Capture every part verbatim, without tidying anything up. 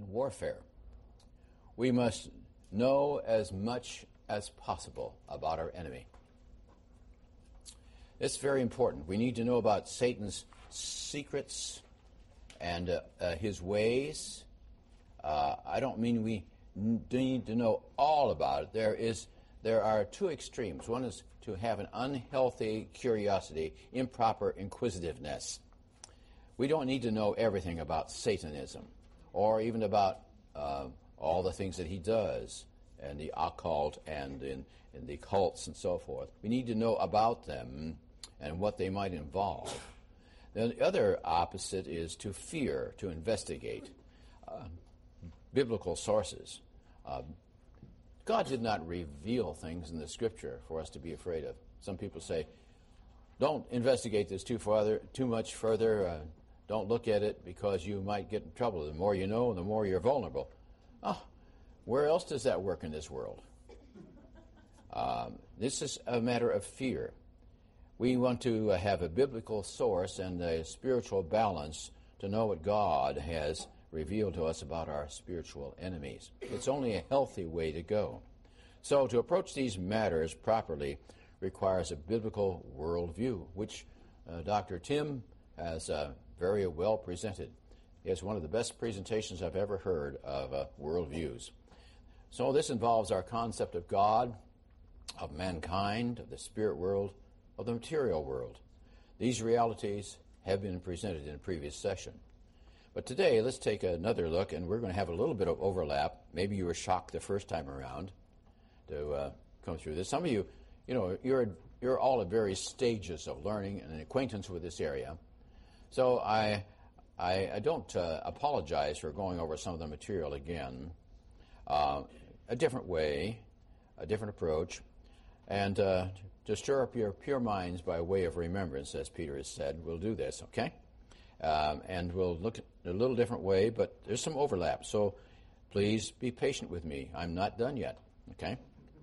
warfare. We must know as much as possible about our enemy. It's very important. We need to know about Satan's secrets and uh, uh, his ways. Uh, I don't mean we n- need to know all about it. There is, there are two extremes. One is to have an unhealthy curiosity, improper inquisitiveness. We don't need to know everything about Satanism or even about uh, all the things that he does and the occult and in, in the cults and so forth. We need to know about them and what they might involve. Then the other opposite is to fear, to investigate uh, biblical sources. Uh, God did not reveal things in the Scripture for us to be afraid of. Some people say, don't investigate this too farther, too much further. Uh, don't look at it because you might get in trouble. The more you know, the more you're vulnerable. Oh, where else does that work in this world? Um, this is a matter of fear. We want to have a biblical source and a spiritual balance to know what God has revealed to us about our spiritual enemies. It's only a healthy way to go. So to approach these matters properly requires a biblical worldview, which uh, Doctor Tim has uh, very well presented. He has one of the best presentations I've ever heard of uh, worldviews. So this involves our concept of God, of mankind, of the spirit world, of the material world. These realities have been presented in a previous session. But today, let's take another look, and we're going to have a little bit of overlap. Maybe you were shocked the first time around to uh, come through this. Some of you, you know, you're you're all at various stages of learning and acquaintance with this area. So I I, I don't uh, apologize for going over some of the material again. Uh, a different way, a different approach, and uh, to stir up your pure minds by way of remembrance, as Peter has said, we'll do this, okay? Um, and we'll look at it a little different way, but there's some overlap, so please be patient with me. I'm not done yet, okay?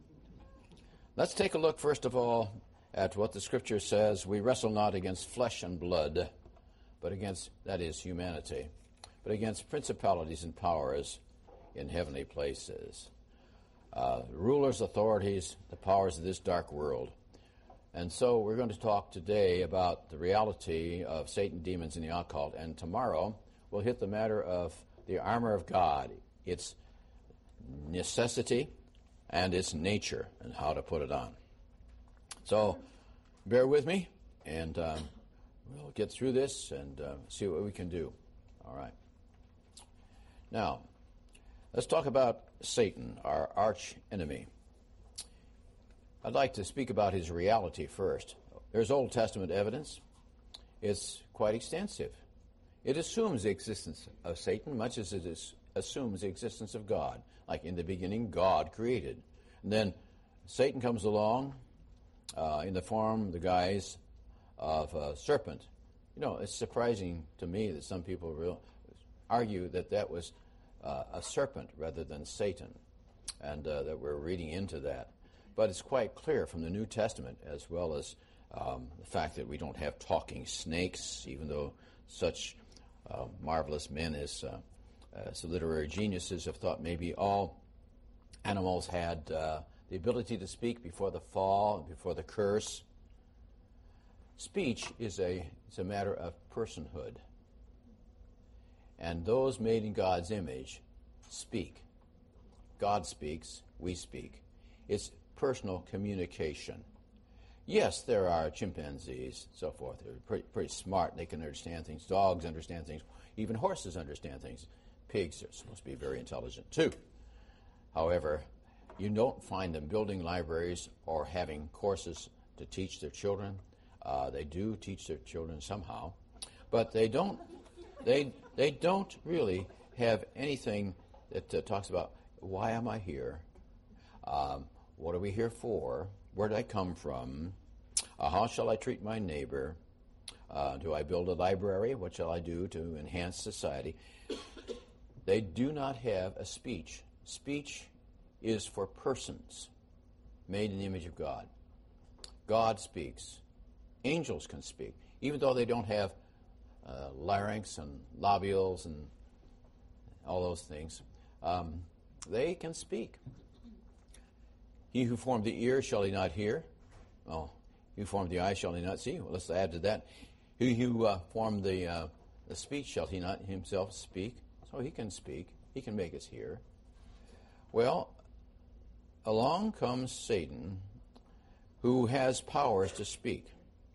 Let's take a look, first of all, at what the Scripture says. We wrestle not against flesh and blood, but against, that is, humanity, but against principalities and powers in heavenly places. Uh, rulers, authorities, the powers of this dark world. And so we're going to talk today about the reality of Satan, demons, and the occult. And tomorrow we'll hit the matter of the armor of God, its necessity and its nature, and how to put it on. So bear with me, and um, we'll get through this and uh, see what we can do. All right. Now, let's talk about Satan, our arch enemy. I'd like to speak about his reality first. There's Old Testament evidence. It's quite extensive. It assumes the existence of Satan much as it is, assumes the existence of God. Like in the beginning, God created. And then Satan comes along uh, in the form, the guise of a serpent. You know, it's surprising to me that some people real, argue that that was uh, a serpent rather than Satan, and uh, that we're reading into that. But it's quite clear from the New Testament, as well as um, the fact that we don't have talking snakes, even though such uh, marvelous men as, uh, as the literary geniuses have thought maybe all animals had uh, the ability to speak before the fall and before the curse. Speech is a, it's a matter of personhood. And those made in God's image speak. God speaks, we speak. It's personal communication. Yes, there are chimpanzees, so forth. They're pretty, pretty smart. They can understand things. Dogs understand things. Even horses understand things. Pigs are supposed to be very intelligent, too. However, you don't find them building libraries or having courses to teach their children. Uh, they do teach their children somehow, but they don't. They they don't really have anything that uh, talks about why am I here. Um, What are we here for? Where did I come from? Uh, how shall I treat my neighbor? Uh, do I build a library? What shall I do to enhance society? They do not have a speech. Speech is for persons made in the image of God. God speaks. Angels can speak, even though they don't have uh, larynx and lobules and all those things, um, they can speak. He who formed the ear, shall he not hear? Oh, he who formed the eye, shall he not see? Well, let's add to that. He who uh, formed the, uh, the speech, shall he not himself speak? So he can speak. He can make us hear. Well, along comes Satan, who has powers to speak.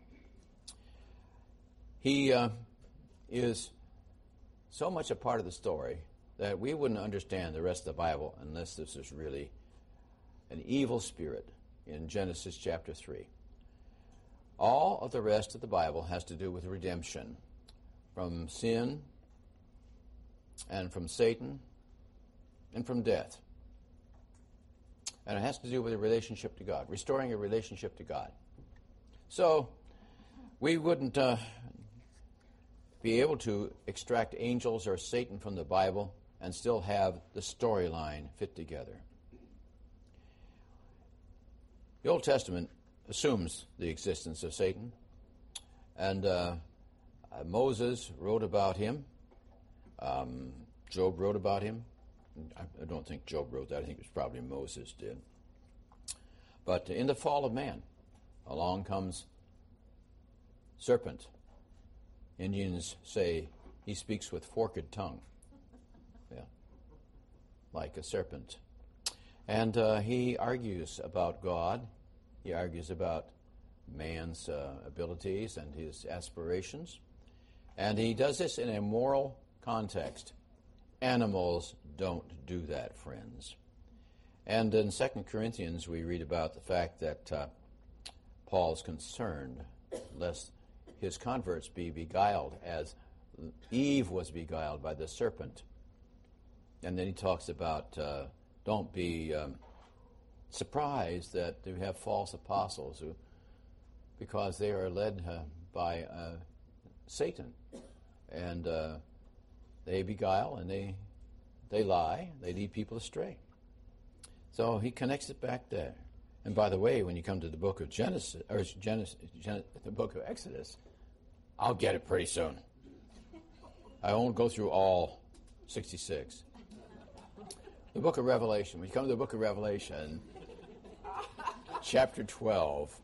He uh, is so much a part of the story that we wouldn't understand the rest of the Bible unless this is really an evil spirit in Genesis chapter three. All of the rest of the Bible has to do with redemption from sin and from Satan and from death. And it has to do with a relationship to God, restoring a relationship to God. So we wouldn't uh, be able to extract angels or Satan from the Bible and still have the storyline fit together. The Old Testament assumes the existence of Satan, and uh, uh, Moses wrote about him. Um, Job wrote about him. I, I don't think Job wrote that. I think it was probably Moses did. But in the fall of man, along comes serpent. Indians say he speaks with forked tongue. Yeah, like a serpent. And uh, he argues about God. He argues about man's uh, abilities and his aspirations. And he does this in a moral context. Animals don't do that, friends. And in Second Corinthians, we read about the fact that uh, Paul's concerned lest his converts be beguiled as Eve was beguiled by the serpent. And then he talks about uh, don't be um, surprised that you have false apostles who, because they are led uh, by uh, Satan. And uh, they beguile and they they lie, they lead people astray. So he connects it back there. And by the way, when you come to the book of Genesis, or Genesis, Gen- the book of Exodus, I'll get it pretty soon. I won't go through all sixty-six. The book of Revelation. When you come to the book of Revelation, chapter twelve,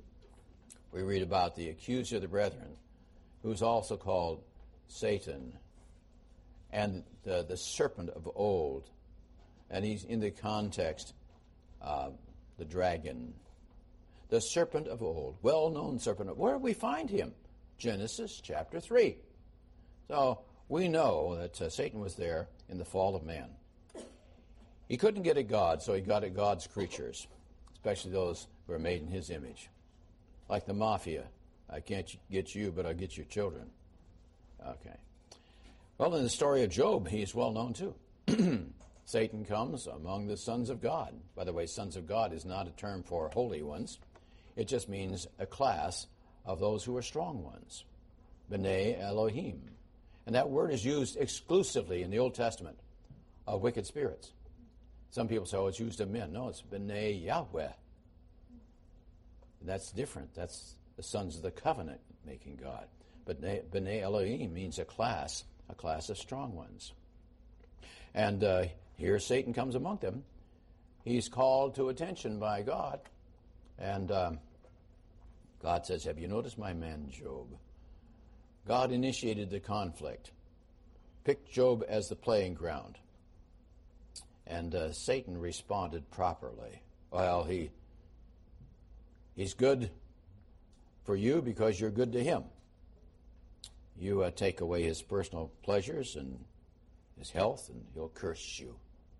we read about the accuser of the brethren, who's also called Satan, and the, the serpent of old. And he's in the context, uh, the dragon. The serpent of old, well-known serpent. Where do we find him? Genesis chapter three. So we know that uh, Satan was there in the fall of man. He couldn't get at God, so he got at God's creatures, especially those who are made in his image. Like the mafia. I can't get you, but I'll get your children. Okay. Well, in the story of Job, he's well known too. Satan comes among the sons of God. By the way, sons of God is not a term for holy ones. It just means a class of those who are strong ones. B'nai Elohim. And that word is used exclusively in the Old Testament of wicked spirits. Some people say, oh, it's used of men. No, it's B'nai Yahweh. That's different. That's the sons of the covenant making God. But B'nai Elohim means a class, a class of strong ones. And uh, here Satan comes among them. He's called to attention by God. And um, God says, have you noticed my man Job? God initiated the conflict, picked Job as the playing ground. And uh, Satan responded properly. Well, he he's good for you because you're good to him. You uh, take away his personal pleasures and his health, and he'll curse you.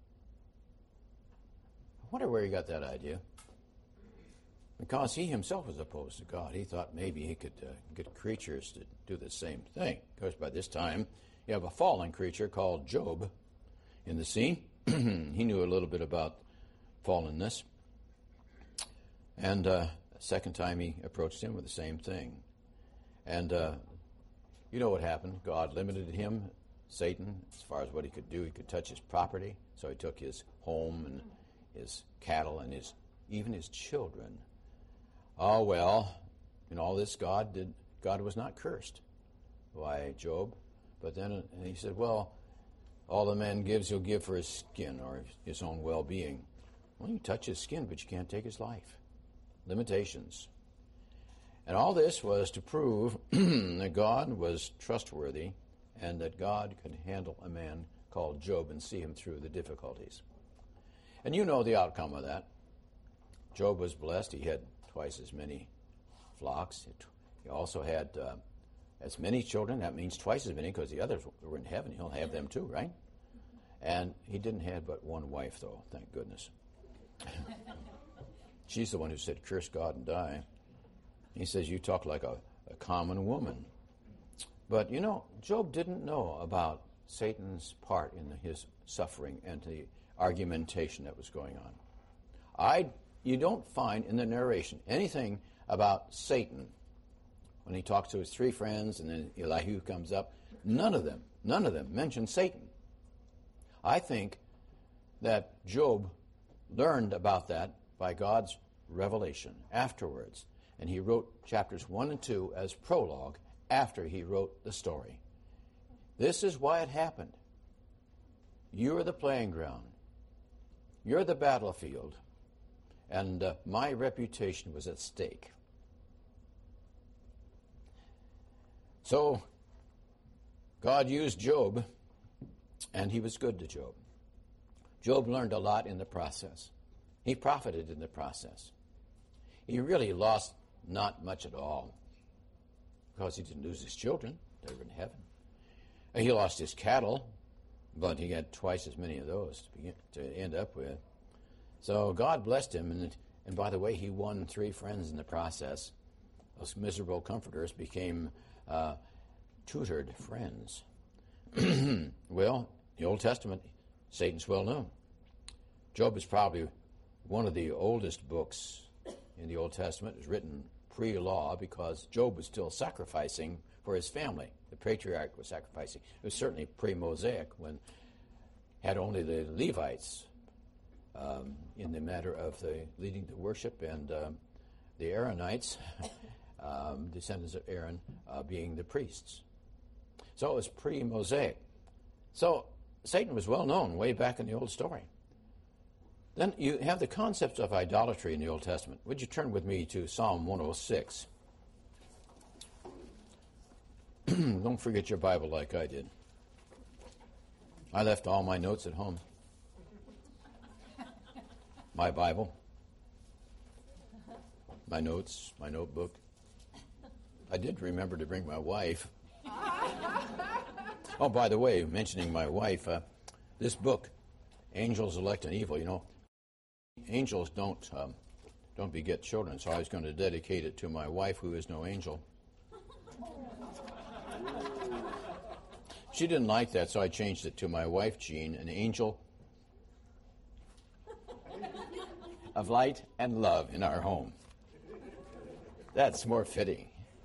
I wonder where he got that idea. Because he himself was opposed to God. He thought maybe he could uh, get creatures to do the same thing. Of course, by this time, you have a fallen creature called Job in the scene. He knew a little bit about fallenness. And uh, the second time he approached him with the same thing. And uh, you know what happened. God limited him, Satan, as far as what he could do. He could touch his property. So he took his home and his cattle and his even his children. Oh, well, in all this, God did. God was not cursed by Job. But then and he said, well, all a man gives, he'll give for his skin or his own well-being. Well, you touch his skin, but you can't take his life. Limitations. And all this was to prove that God was trustworthy and that God could handle a man called Job and see him through the difficulties. And you know the outcome of that. Job was blessed. He had twice as many flocks. He also had uh, as many children. That means twice as many because the others were in heaven. He'll have them too, right? And he didn't have but one wife, though, thank goodness. She's the one who said, curse God and die. He says, you talk like a, a common woman. But, you know, Job didn't know about Satan's part in his suffering and the argumentation that was going on. I, you don't find in the narration anything about Satan when he talks to his three friends and then Elihu comes up. None of them, none of them mention Satan. I think that Job learned about that by God's revelation afterwards. And he wrote chapters one and two as prologue after he wrote the story. This is why it happened. You're the playing ground. You're the battlefield. And uh, my reputation was at stake. So, God used Job, and he was good to Job. Job learned a lot in the process. He profited in the process. He really lost not much at all because he didn't lose his children. They were in heaven. He lost his cattle, but he had twice as many of those to, begin, to end up with. So God blessed him, and, and by the way, he won three friends in the process. Those miserable comforters became uh, tutored friends. Well, the Old Testament, Satan's well known. Job is probably one of the oldest books in the Old Testament. It was written pre-law because Job was still sacrificing for his family. The patriarch was sacrificing. It was certainly pre-Mosaic when had only the Levites um, in the matter of the leading the worship and um, the Aaronites, um, descendants of Aaron, uh, being the priests. So it was pre-Mosaic. So Satan was well known way back in the old story. Then you have the concepts of idolatry in the Old Testament. Would you turn with me to Psalm one oh six? Don't forget your Bible like I did. I left all my notes at home. My Bible, my notes, my notebook. I did remember to bring my wife. Oh, by the way, mentioning my wife, uh, this book, Angels, Elect, and Evil, you know, angels don't um, don't beget children, so I was going to dedicate it to my wife, who is no angel. She didn't like that, so I changed it to my wife, Jean, an angel of light and love in our home. That's more fitting.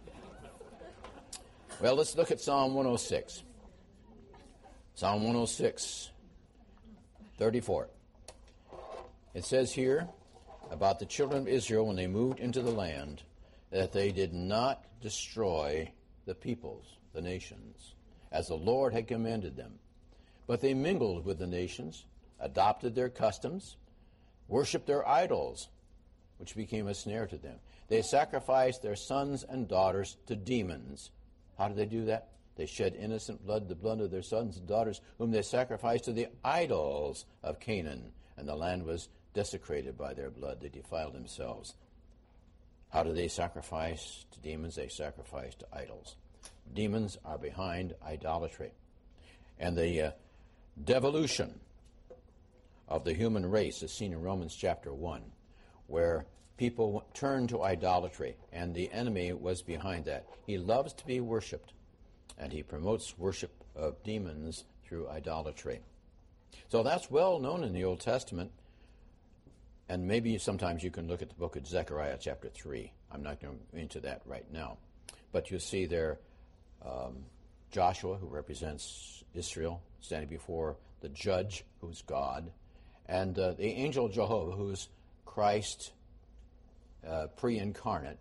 Well, let's look at Psalm one oh six. Psalm one oh six, thirty-four. It says here about the children of Israel when they moved into the land that they did not destroy the peoples, the nations, as the Lord had commanded them. But they mingled with the nations, adopted their customs, worshipped their idols, which became a snare to them. They sacrificed their sons and daughters to demons. How did they do that? They shed innocent blood, the blood of their sons and daughters, whom they sacrificed to the idols of Canaan, and the land was desecrated by their blood. They defiled themselves. How do they sacrifice to demons? They sacrifice to idols. Demons are behind idolatry. And the uh, devolution of the human race is seen in Romans chapter one, where people turn to idolatry, and the enemy was behind that. He loves to be worshipped, and he promotes worship of demons through idolatry. So that's well known in the Old Testament, and maybe sometimes you can look at the book of Zechariah chapter three. I'm not going into that right now. But you see there um, Joshua, who represents Israel, standing before the judge, who's God, and uh, the angel Jehovah, who's Christ uh, pre-incarnate,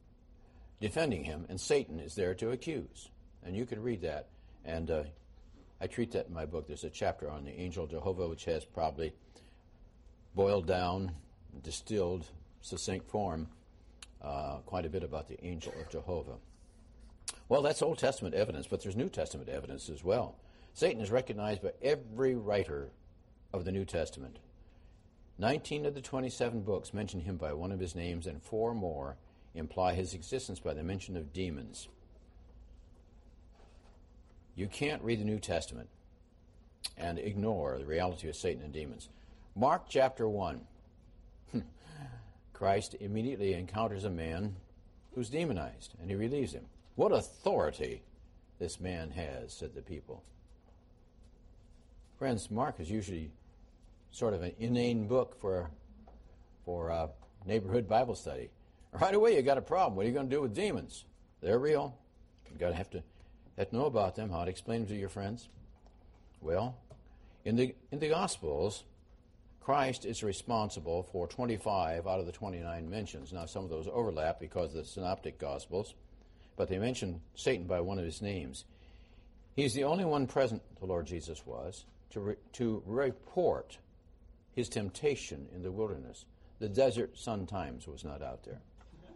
defending him, and Satan is there to accuse. And you can read that, and uh, I treat that in my book. There's a chapter on the angel of Jehovah, which has probably boiled down, distilled, succinct form, uh, quite a bit about the angel of Jehovah. Well, that's Old Testament evidence, but there's New Testament evidence as well. Satan is recognized by every writer of the New Testament. Nineteen of the twenty-seven books mention him by one of his names, and four more imply his existence by the mention of demons. You can't read the New Testament and ignore the reality of Satan and demons. Mark chapter one. Christ immediately encounters a man who's demonized, and he relieves him. What authority this man has, said the people. Friends, Mark is usually sort of an inane book for, for a neighborhood Bible study. Right away, you got a problem. What are you going to do with demons? They're real. You've got to have to, have to know about them, how to explain them to your friends. Well, in the in the Gospels, Christ is responsible for twenty-five out of the twenty-nine mentions. Now, some of those overlap because of the Synoptic Gospels, but they mention Satan by one of his names. He's the only one present, the Lord Jesus was, to re- to report his temptation in the wilderness. The Desert Sun Times was not out there.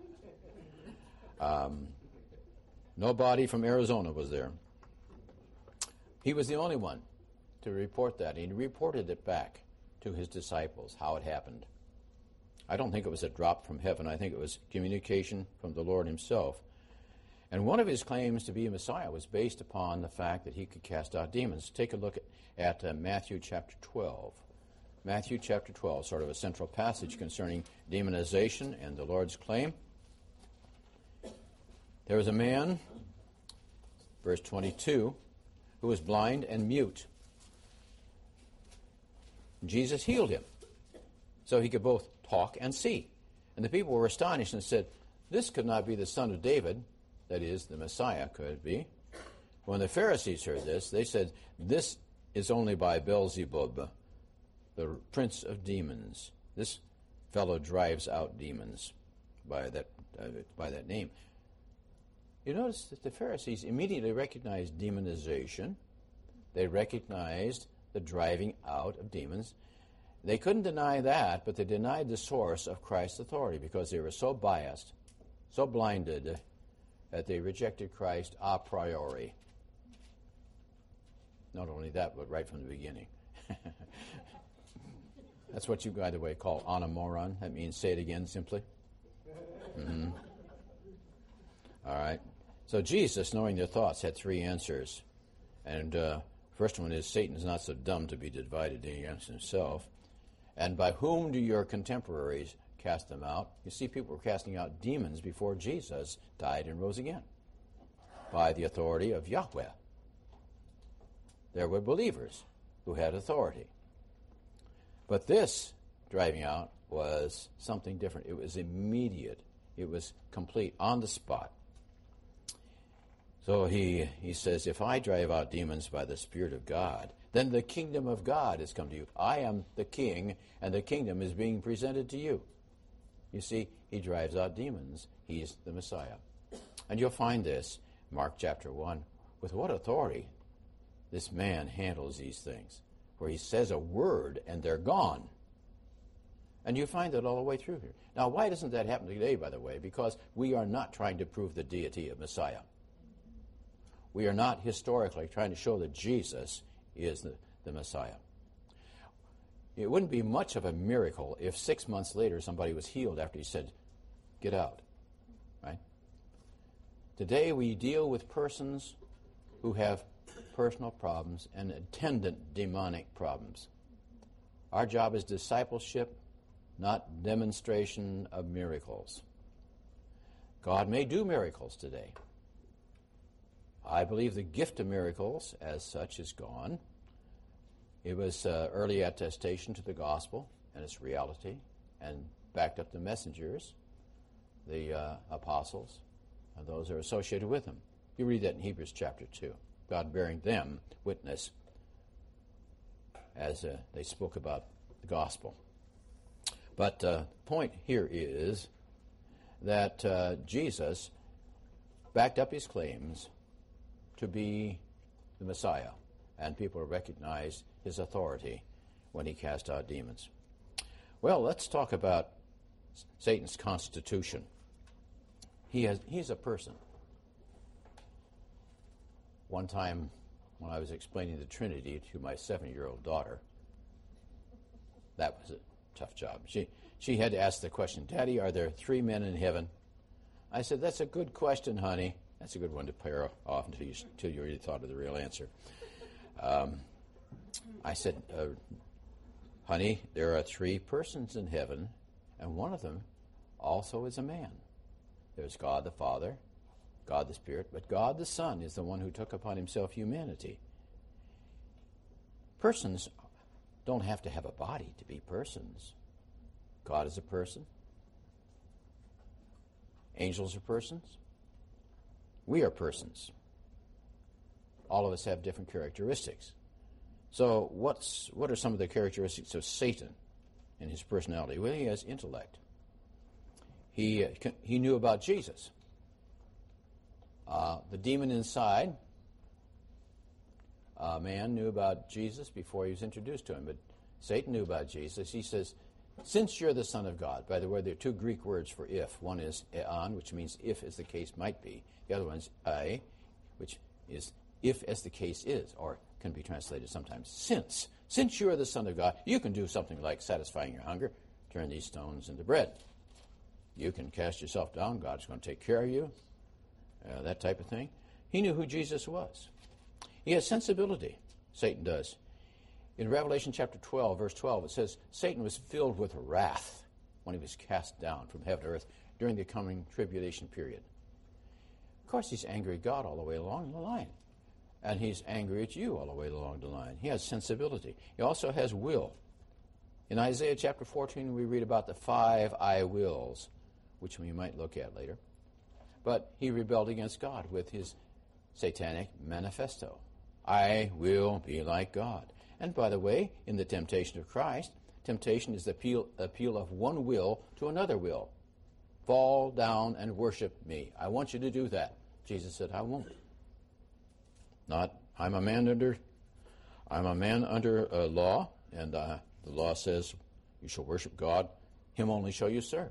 Um, nobody from Arizona was there. He was the only one to report that. He reported it back to his disciples, how it happened. I don't think it was a drop from heaven. I think it was communication from the Lord himself. And one of his claims to be a Messiah was based upon the fact that he could cast out demons. Take a look at, at uh, Matthew chapter twelve. Matthew chapter twelve, sort of a central passage concerning demonization and the Lord's claim. There was a man, verse twenty-two, who was blind and mute. Jesus healed him so he could both talk and see. And the people were astonished and said, "This could not be the son of David," that is, the Messiah could be. When the Pharisees heard this, they said, "This is only by Beelzebub, the prince of demons. This fellow drives out demons by that, uh, by that name." You notice that the Pharisees immediately recognized demonization. They recognized the driving out of demons. They couldn't deny that, but they denied the source of Christ's authority because they were so biased, so blinded, that they rejected Christ a priori. Not only that, but right from the beginning. That's what you, by the way, call onomoron. That means say it again simply. Mm-hmm. All right. So Jesus, knowing their thoughts, had three answers. And uh, first one is, Satan is not so dumb to be divided against himself. And by whom do your contemporaries cast them out? You see, people were casting out demons before Jesus died and rose again. By the authority of Yahweh. There were believers who had authority. But this driving out was something different. It was immediate. It was complete, on the spot. So he, he says, if I drive out demons by the Spirit of God, then the kingdom of God has come to you. I am the king, and the kingdom is being presented to you. You see, he drives out demons. He's the Messiah. And you'll find this, Mark chapter one, with what authority this man handles these things, where he says a word and they're gone. And you find that all the way through here. Now, why doesn't that happen today, by the way? Because we are not trying to prove the deity of Messiah. We are not historically trying to show that Jesus is the, the Messiah. It wouldn't be much of a miracle if six months later somebody was healed after he said, "Get out." Right? Today we deal with persons who have personal problems and attendant demonic problems. Our job is discipleship, not demonstration of miracles. God may do miracles today. I believe the gift of miracles as such is gone. It was uh, early attestation to the gospel and its reality, and backed up the messengers, the uh, apostles, and those who are associated with them. You read that in Hebrews chapter two. God bearing them witness as uh, they spoke about the gospel. But uh, the point here is that uh, Jesus backed up his claims to be the Messiah. and people recognize his authority when he cast out demons. Well, let's talk about Satan's constitution. He has, he's a person. One time when I was explaining the Trinity to my seven-year-old daughter, that was a tough job. She, she had to ask the question, Daddy, are there three men in heaven? I said, that's a good question, honey. That's a good one to pair off until you, until you really thought of the real answer. Um, I said, uh, honey, there are three persons in heaven, and one of them also is a man. There's God the Father, God the Spirit, but God the Son is the one who took upon himself humanity. Persons don't have to have a body to be persons. God is a person. Angels are persons. We are persons. All of us have different characteristics. So what's what are some of the characteristics of Satan in his personality? Well, he has intellect. He, uh, he knew about Jesus. Uh, the demon inside, uh, man knew about Jesus before he was introduced to him, but Satan knew about Jesus. He says, since you're the Son of God, by the way, there are two Greek words for if. One is eon, which means if as the case might be. The other one is ei, which is if as the case is, or can be translated sometimes since. Since you are the Son of God, you can do something like satisfying your hunger, turn these stones into bread. You can cast yourself down, God's going to take care of you, uh, that type of thing. He knew who Jesus was. He has sensibility, Satan does. In Revelation chapter twelve, verse twelve, it says, Satan was filled with wrath when he was cast down from heaven to earth during the coming tribulation period. Of course, he's angry at God all the way along the line. And he's angry at you all the way along the line. He has sensibility. He also has will. In Isaiah chapter fourteen, we read about the five I wills, which we might look at later. But he rebelled against God with his satanic manifesto. I will be like God. And by the way, in the temptation of Christ, temptation is the appeal, appeal of one will to another will. Fall down and worship me. I want you to do that. Jesus said, I won't. Not, I'm a man under, I'm a man under uh, law, and uh, the law says you shall worship God. Him only shall you serve.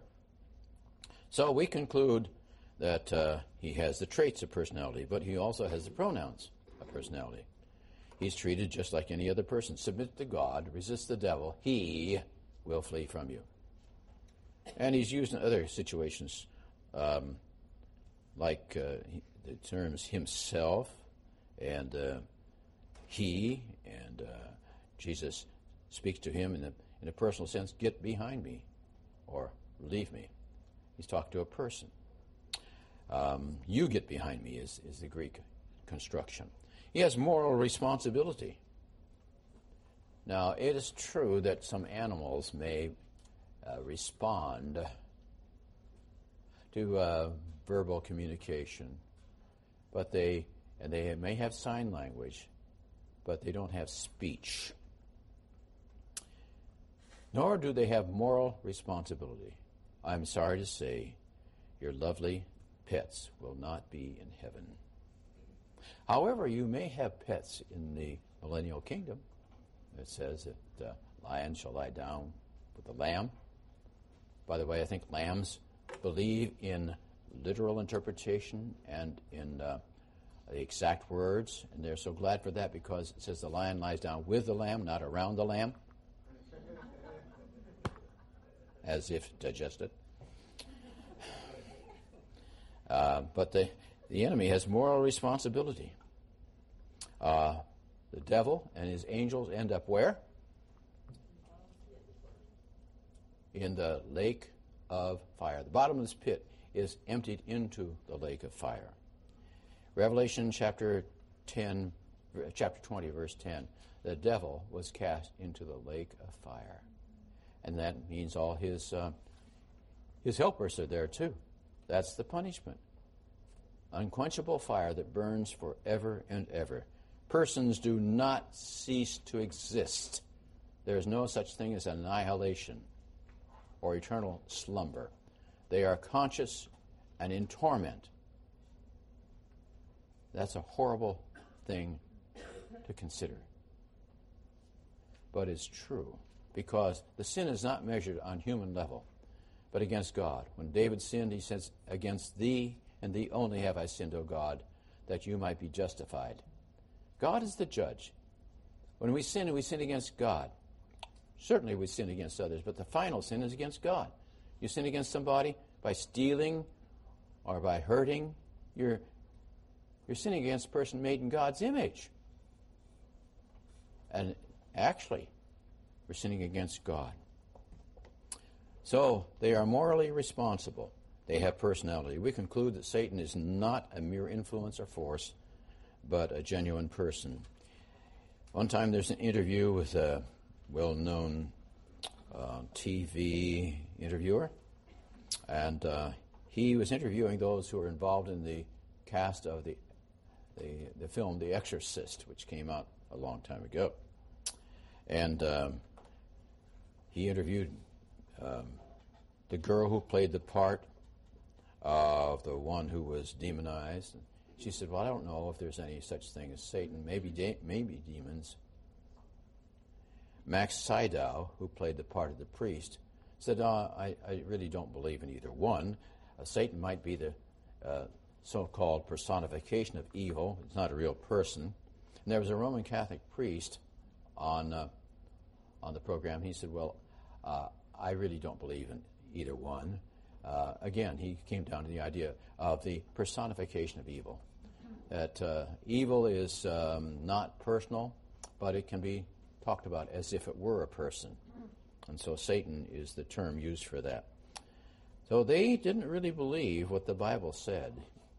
So we conclude that uh, he has the traits of personality, but he also has the pronouns of personality. He's treated just like any other person. Submit to God, resist the devil, he will flee from you. And he's used in other situations, um, like uh, the terms himself and uh, he, and uh, Jesus speaks to him in a, in a personal sense, get behind me, or leave me. He's talking to a person. Um, you get behind me is, is the Greek construction. He has moral responsibility. Now, it is true that some animals may uh, respond to uh, verbal communication, but they and they may have sign language, but they don't have speech. Nor do they have moral responsibility. I'm sorry to say, your lovely pets will not be in heaven. However, you may have pets in the millennial kingdom. It says that uh, lion shall lie down with the lamb. By the way, I think lambs believe in literal interpretation and in uh, the exact words, and they're so glad for that because it says the lion lies down with the lamb, not around the lamb, as if digested. Uh, but the, the enemy has moral responsibility. Uh, the devil and his angels end up where? In the lake of fire. The bottomless pit is emptied into the lake of fire. Revelation chapter ten, chapter twenty, verse ten. The devil was cast into the lake of fire, and that means all his uh, his helpers are there too. That's the punishment. Unquenchable fire that burns forever and ever. Persons do not cease to exist. There is no such thing as annihilation or eternal slumber. They are conscious and in torment. That's a horrible thing to consider. But it's true, because the sin is not measured on human level, but against God. When David sinned, he says, "Against thee and thee only have I sinned, O God, that you might be justified." God is the judge. When we sin, we sin against God. Certainly we sin against others, but the final sin is against God. You sin against somebody by stealing or by hurting, you're, you're sinning against a person made in God's image. And actually, we're sinning against God. So they are morally responsible. They have personality. We conclude that Satan is not a mere influence or force, but a genuine person. One time there's an interview with a well-known uh, T V interviewer, and uh, he was interviewing those who were involved in the cast of the, the, the film The Exorcist, which came out a long time ago. And um, he interviewed um, the girl who played the part of the one who was demonized. She said, "Well, I don't know if there's any such thing as Satan, maybe de- maybe demons." Max Sydow, who played the part of the priest, said, uh, I, I really don't believe in either one. Uh, Satan might be the uh, so-called personification of evil. It's not a real person. And there was a Roman Catholic priest on uh, on the program. He said, well, uh, I really don't believe in either one. Uh, again, he came down to the idea of the personification of evil. That uh, evil is um, not personal, but it can be talked about as if it were a person. And so Satan is the term used for that. So they didn't really believe what the Bible said.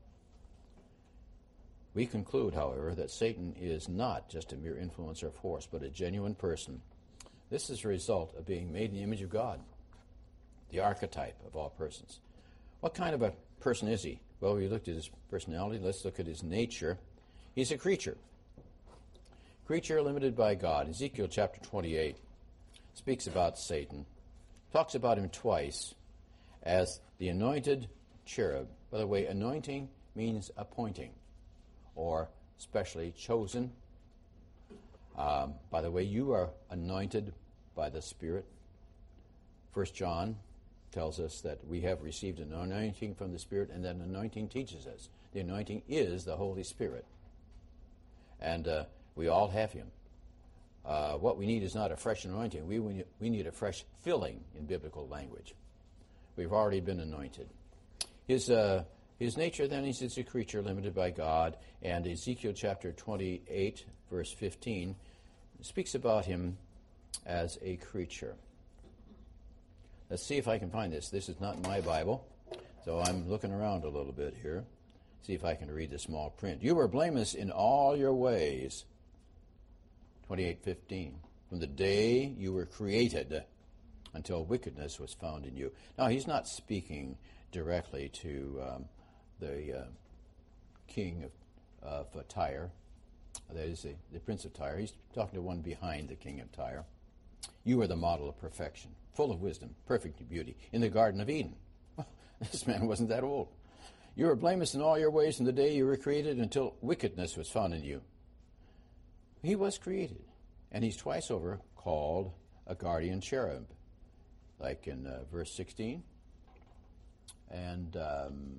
We conclude, however, that Satan is not just a mere influence or force, but a genuine person. This is a result of being made in the image of God, the archetype of all persons. What kind of a person is he? Well, we looked at his personality. Let's look at his nature. He's a creature. Creature limited by God. Ezekiel chapter twenty-eight speaks about Satan, talks about him twice as the anointed cherub. By the way, anointing means appointing or specially chosen. Um, by the way, you are anointed by the Spirit. First John tells us that we have received an anointing from the Spirit, and that anointing teaches us. The anointing is the Holy Spirit. And uh, we all have him. Uh, what we need is not a fresh anointing. We, we we need a fresh filling in biblical language. We've already been anointed. His uh, his nature, then, is he's a creature limited by God, and Ezekiel chapter twenty-eight, verse fifteen, speaks about him as a creature. Let's see if I can find this. This is not in my Bible, so I'm looking around a little bit here. See if I can read the small print. You were blameless in all your ways. twenty-eight fifteen. From the day you were created until wickedness was found in you. Now, he's not speaking directly to um, the uh, king of, of uh, Tyre. That is the, the prince of Tyre. He's talking to one behind the king of Tyre. You are the model of perfection, full of wisdom, perfect in beauty, in the Garden of Eden. This man wasn't that old. You were blameless in all your ways from the day you were created until wickedness was found in you. He was created, and he's twice over called a guardian cherub, like in uh, verse sixteen. And um,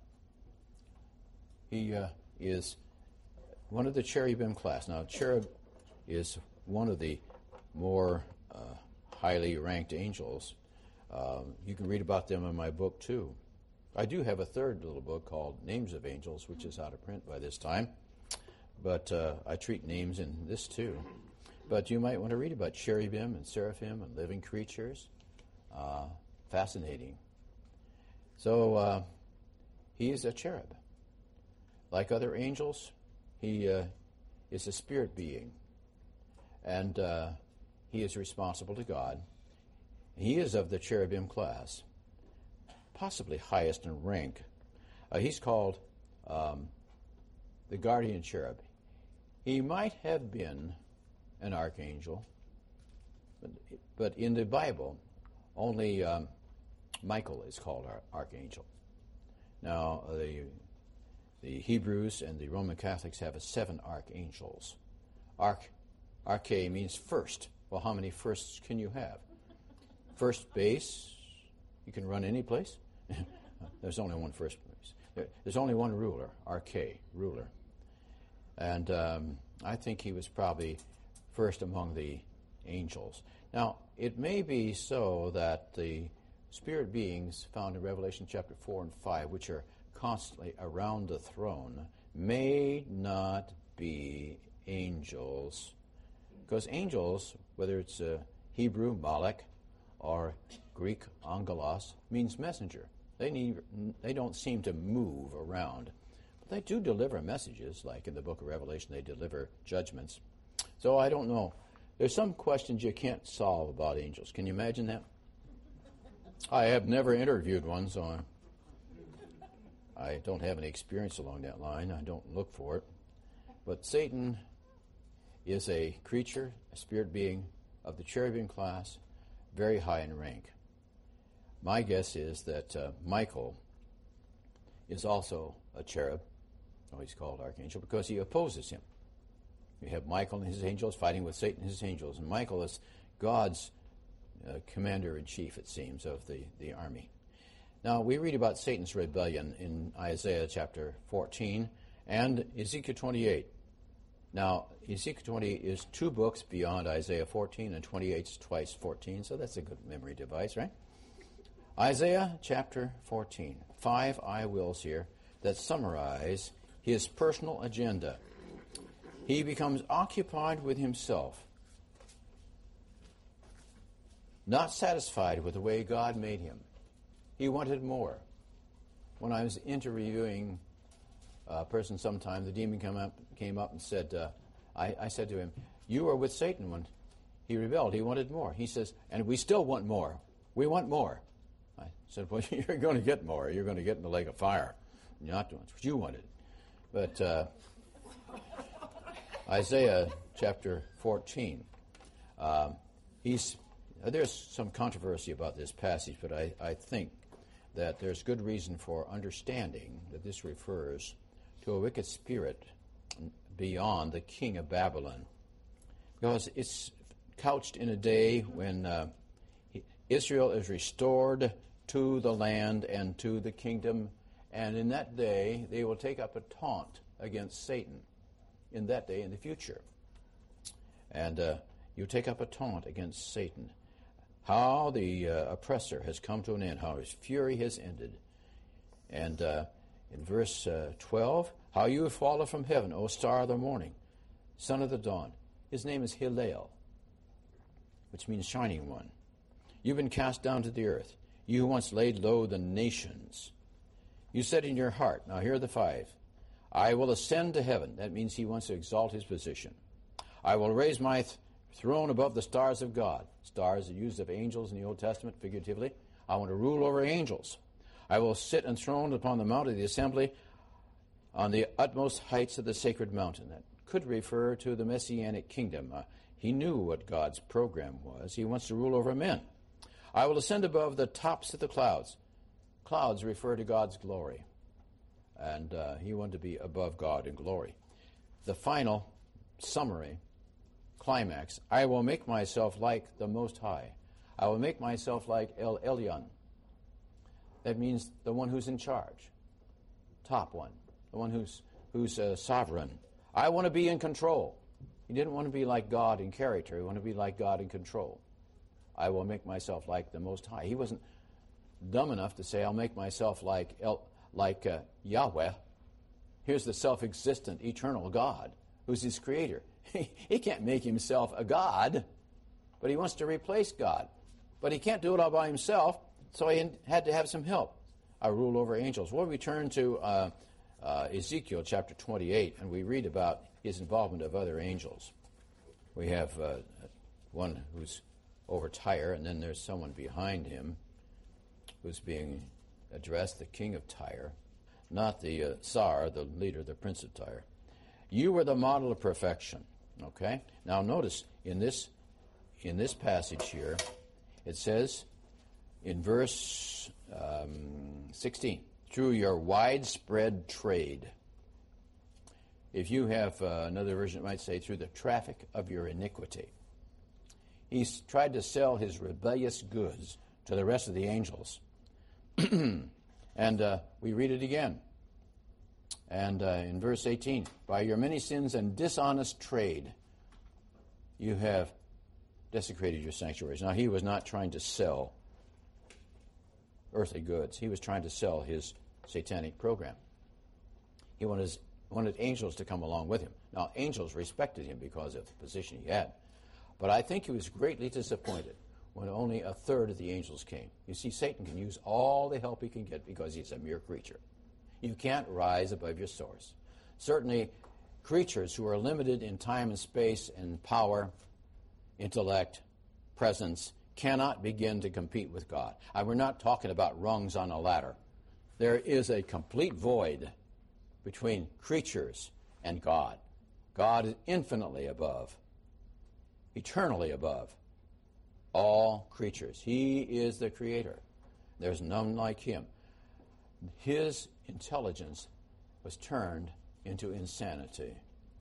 he uh, is one of the cherubim class. Now, cherub is one of the more uh, highly ranked angels. Uh, you can read about them in my book, too. I do have a third little book called Names of Angels, which is out of print by this time. But uh, I treat names in this, too. But you might want to read about cherubim and seraphim and living creatures. Uh, fascinating. So uh, he is a cherub. Like other angels, he uh, is a spirit being. And uh, he is responsible to God. He is of the cherubim class, possibly highest in rank. Uh, he's called um, the guardian cherub. He might have been an archangel, but, but in the Bible, only um, Michael is called our archangel. Now, the, the Hebrews and the Roman Catholics have a seven archangels. Arch, arche means first. Well, how many firsts can you have? First base, you can run any place. There's only one first base. There, there's only one ruler, arche, ruler. And um, I think he was probably first among the angels. Now, it may be so that the spirit beings found in Revelation chapter four and five, which are constantly around the throne, may not be angels. Because angels, whether it's uh, Hebrew, malak, or Greek, angelos, means messenger. They need, they don't seem to move around. But they do deliver messages, like in the book of Revelation, they deliver judgments. So I don't know. There's some questions you can't solve about angels. Can you imagine that? I have never interviewed one, so I, I don't have any experience along that line. I don't look for it. But Satan is a creature, a spirit being of the cherubim class, very high in rank. My guess is that uh, Michael is also a cherub, oh, he's called archangel, because he opposes him. You have Michael and his angels fighting with Satan and his angels, and Michael is God's uh, commander-in-chief, it seems, of the, the army. Now, we read about Satan's rebellion in Isaiah chapter fourteen and Ezekiel twenty-eight. Now, Ezekiel twenty-eight is two books beyond Isaiah fourteen, and twenty-eight is twice fourteen, so that's a good memory device, right? Isaiah chapter fourteen, five I wills here that summarize his personal agenda. He becomes occupied with himself, not satisfied with the way God made him. He wanted more. When I was interviewing a person sometime, the demon came up, came up and said, uh, I, I said to him, you were with Satan when he rebelled. He wanted more. He says, and we still want more. We want more. I said, well, you're going to get more. You're going to get in the lake of fire. You're not doing what you wanted. But uh, Isaiah chapter fourteen, uh, he's, there's some controversy about this passage, but I, I think that there's good reason for understanding that this refers to a wicked spirit beyond the king of Babylon. Because it's couched in a day when uh, Israel is restored to the land and to the kingdom, and in that day they will take up a taunt against Satan. In that day, in the future. And uh, you take up a taunt against Satan. How the uh, oppressor has come to an end, how his fury has ended. And uh, in verse uh, twelve, how you have fallen from heaven, O star of the morning, son of the dawn. His name is Hillel, which means shining one. You've been cast down to the earth, you who once laid low the nations. You said in your heart, now here are the five, I will ascend to heaven. That means he wants to exalt his position. I will raise my th- throne above the stars of God. Stars are used of angels in the Old Testament, figuratively. I want to rule over angels. I will sit enthroned upon the mount of the assembly on the utmost heights of the sacred mountain. That could refer to the Messianic kingdom. Uh, he knew what God's program was. He wants to rule over men. I will ascend above the tops of the clouds. Clouds refer to God's glory. And uh, he wanted to be above God in glory. The final summary, climax, I will make myself like the Most High. I will make myself like El Elyon. That means the one who's in charge, top one, the one who's, who's uh, sovereign. I want to be in control. He didn't want to be like God in character. He wanted to be like God in control. I will make myself like the Most High. He wasn't dumb enough to say, I'll make myself like El like uh, Yahweh. Here's the self-existent, eternal God, who's his creator. He can't make himself a God, but he wants to replace God. But he can't do it all by himself, so he had to have some help. I rule over angels. Well, we turn to uh, uh, Ezekiel chapter twenty-eight, and we read about his involvement of other angels. We have uh, one who's over Tyre, and then there's someone behind him who's being addressed, the king of Tyre, not the uh, Tsar, the leader, the prince of Tyre. You were the model of perfection. Okay? Now notice in this in this passage here, it says in verse um, sixteen, through your widespread trade. If you have uh, another version, it might say, through the traffic of your iniquity. He's tried to sell his rebellious goods to the rest of the angels. and uh, we read it again. And uh, in verse eighteen, by your many sins and dishonest trade, you have desecrated your sanctuaries. Now, he was not trying to sell earthly goods. He was trying to sell his satanic program. He wanted, wanted angels to come along with him. Now, angels respected him because of the position he had. But I think he was greatly disappointed when only a third of the angels came. You see, Satan can use all the help he can get because he's a mere creature. You can't rise above your source. Certainly, creatures who are limited in time and space and power, intellect, presence, cannot begin to compete with God. And we're not talking about rungs on a ladder. There is a complete void between creatures and God. God is infinitely above, eternally above all creatures. He is the creator. There's none like him. His intelligence was turned into insanity.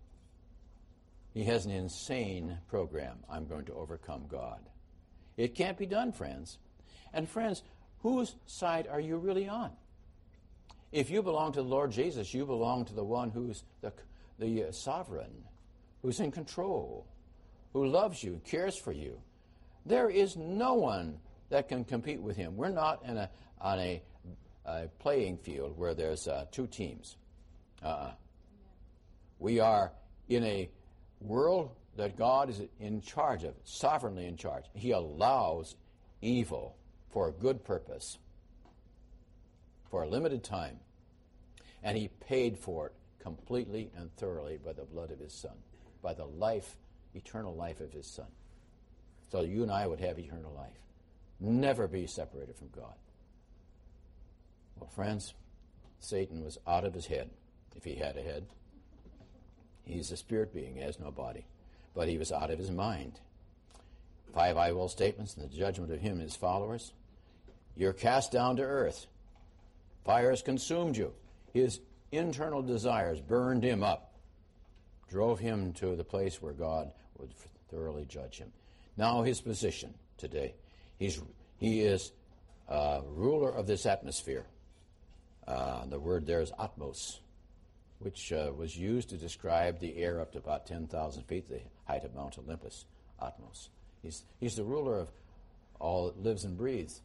He has an insane program. I'm going to overcome God. It can't be done, friends. And friends, whose side are you really on? If you belong to the Lord Jesus, you belong to the one who's the, the uh, sovereign, who's in control, who loves you, cares for you. There is no one that can compete with him. We're not in a, on a, a playing field where there's uh, two teams. Uh-uh. We are in a world that God is in charge of, sovereignly in charge. He allows evil for a good purpose, for a limited time, and he paid for it completely and thoroughly by the blood of his Son, by the life, eternal life of his Son. So you and I would have eternal life, never be separated from God. Well, friends, Satan was out of his head, if he had a head. He's a spirit being, he has no body. But he was out of his mind. Five I will statements and the judgment of him and his followers. You're cast down to earth. Fire has consumed you. His internal desires burned him up, drove him to the place where God would thoroughly judge him. Now his position today. He's, he is uh, ruler of this atmosphere. Uh, the word there is atmos, which uh, was used to describe the air up to about ten thousand feet, the height of Mount Olympus, Atmos. He's, he's the ruler of all that lives and breathes.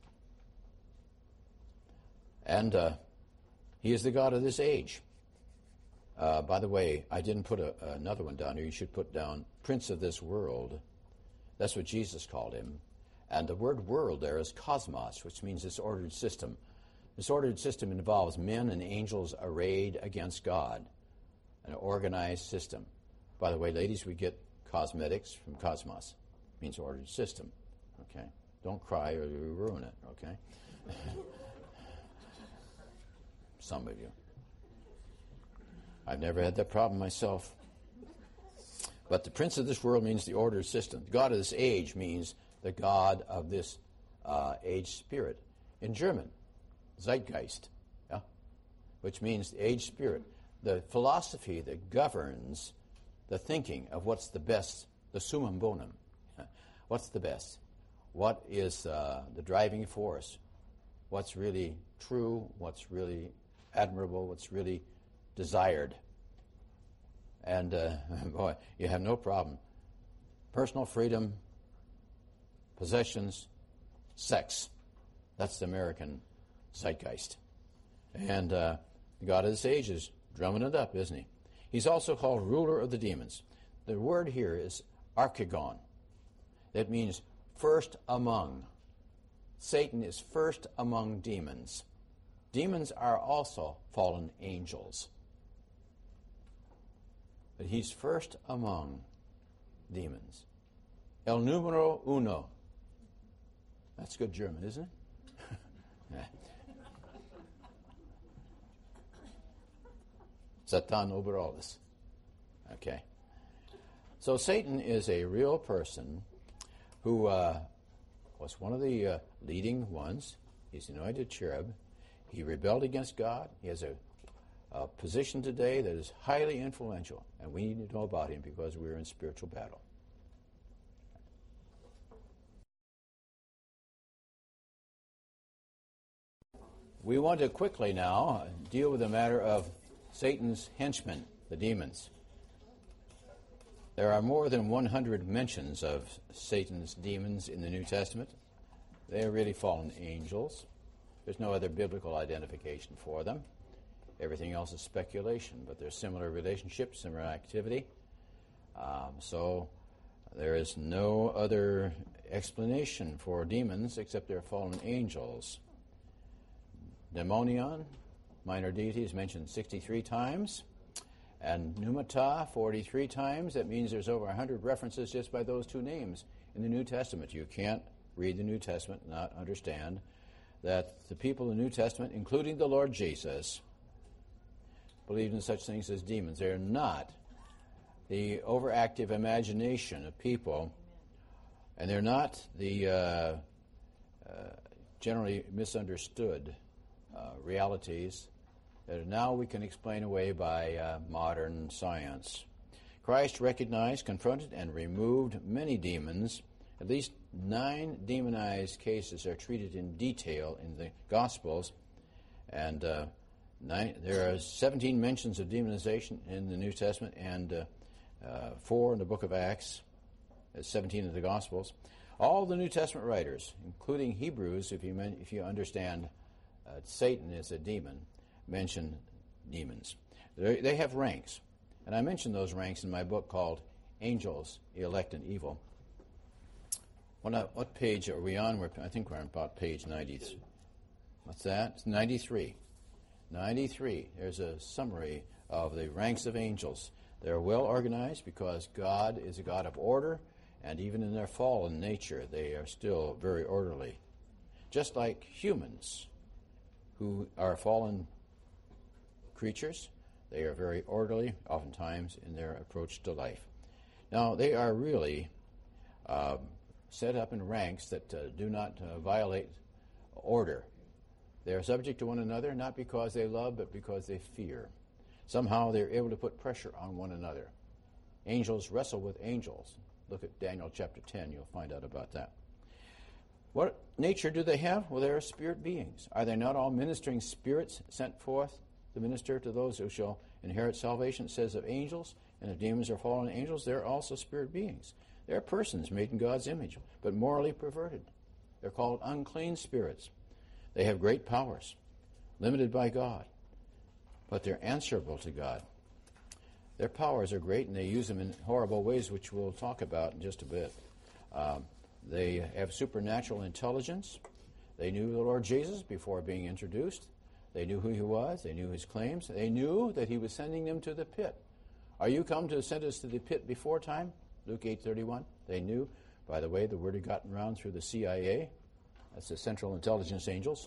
And uh, he is the God of this age. Uh, by the way, I didn't put a, another one down here. You should put down Prince of this world. That's what Jesus called him. And the word world there is cosmos, which means this ordered system. This ordered system involves men and angels arrayed against God, an organized system. By the way, ladies, we get cosmetics from cosmos. It means ordered system. Okay? Don't cry or you ruin it, okay? Some of you. I've never had that problem myself. But the prince of this world means the ordered system. The God of this age means the God of this uh, age spirit. In German, Zeitgeist, yeah? Which means the age spirit, the philosophy that governs the thinking of what's the best, the summum bonum. What's the best? What is uh, the driving force? What's really true? What's really admirable? What's really desired? And uh, boy, you have no problem. Personal freedom, possessions, sex. That's the American zeitgeist. And uh, the God of this age is drumming it up, isn't he? He's also called ruler of the demons. The word here is archegon. That means first among. Satan is first among demons. Demons are also fallen angels. But he's first among demons. El numero uno. That's good German, isn't it? Satan over alles. Okay. So Satan is a real person who uh, was one of the uh, leading ones. He's the anointed cherub. He rebelled against God. He has a, a position today that is highly influential, and we need to know about him because we're in spiritual battle. We want to quickly now deal with the matter of Satan's henchmen, the demons. There are more than one hundred mentions of Satan's demons in the New Testament. They are really fallen angels. There's no other biblical identification for them. Everything else is speculation, but there's similar relationships, similar activity. Um, so there is no other explanation for demons except they're fallen angels. Daemonion, minor deity, is mentioned sixty-three times, and pneumata, forty-three times. That means there's over one hundred references just by those two names in the New Testament. You can't read the New Testament and not understand that the people in the New Testament, including the Lord Jesus, believed in such things as demons. They're not the overactive imagination of people, and they're not the uh, uh, generally misunderstood Uh, realities that now we can explain away by uh, modern science. Christ recognized, confronted, and removed many demons. At least nine demonized cases are treated in detail in the Gospels, and uh, nine, there are seventeen mentions of demonization in the New Testament, and uh, uh, four in the book of Acts, uh, seventeen in the Gospels. All the New Testament writers, including Hebrews, if you men- if you understand Uh, Satan is a demon, mention demons. They're, they have ranks, and I mention those ranks in my book called Angels, Elect, and Evil. What, uh, what page are we on? We're, I think we're on about page ninety. What's that? It's ninety-three. ninety-three. There's a summary of the ranks of angels. They're well organized because God is a God of order, and even in their fallen nature, they are still very orderly. Just like humans, who are fallen creatures, they are very orderly, oftentimes, in their approach to life. Now, they are really uh, set up in ranks that uh, do not uh, violate order. They are subject to one another, not because they love, but because they fear. Somehow they're able to put pressure on one another. Angels wrestle with angels. Look at Daniel chapter ten, you'll find out about that. What nature do they have? Well, they are spirit beings. Are they not all ministering spirits sent forth to minister to those who shall inherit salvation? It says of angels, and if demons are fallen angels, they're also spirit beings. They're persons made in God's image, but morally perverted. They're called unclean spirits. They have great powers, limited by God, but they're answerable to God. Their powers are great, and they use them in horrible ways, which we'll talk about in just a bit. Um, They have supernatural intelligence. They knew the Lord Jesus before being introduced. They knew who he was. They knew his claims. They knew that he was sending them to the pit. Are you come to send us to the pit before time? Luke eight thirty-one. They knew. By the way, the word had gotten around through the C I A. That's the Central Intelligence Angels.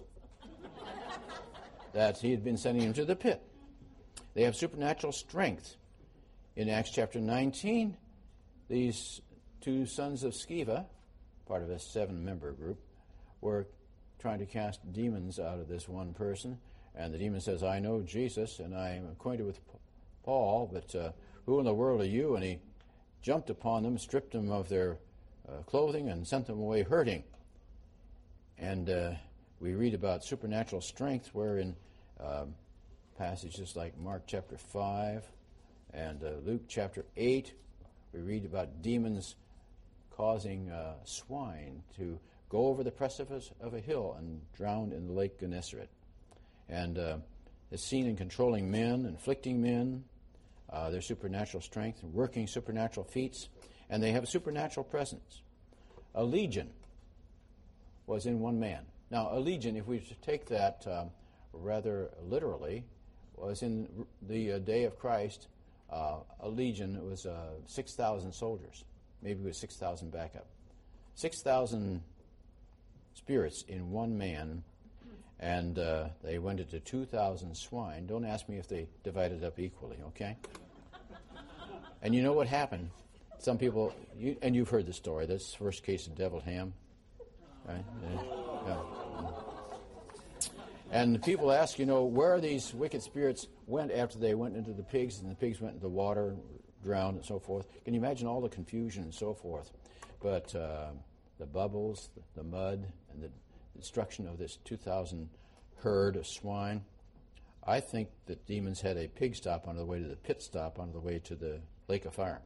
That he had been sending them to the pit. They have supernatural strength. In Acts chapter nineteen, these two sons of Sceva, part of a seven-member group, were trying to cast demons out of this one person. And the demon says, I know Jesus, and I am acquainted with Paul, but uh, who in the world are you? And he jumped upon them, stripped them of their uh, clothing, and sent them away hurting. And uh, we read about supernatural strength where in uh, passages like Mark chapter five and uh, Luke chapter eight, we read about demons causing uh, swine to go over the precipice of a hill and drown in the Lake Gennesaret. And uh, is seen in controlling men, inflicting men, uh, their supernatural strength, working supernatural feats, and they have a supernatural presence. A legion was in one man. Now, a legion, if we take that um, rather literally, was in the uh, day of Christ, uh, a legion was uh, six thousand soldiers. Maybe with six thousand backup. six thousand spirits in one man, and uh, they went into two thousand swine. Don't ask me if they divided up equally, okay? And you know what happened? Some people, you, and you've heard the story, that's the first case of deviled ham, right? Yeah. Yeah. And people ask, you know, where these wicked spirits went after they went into the pigs, and the pigs went into the water, drowned, and so forth. Can you imagine all the confusion and so forth? But uh, the bubbles, the, the mud, and the destruction of this two thousand herd of swine, I think that demons had a pig stop on the way to the pit stop on the way to the lake of fire.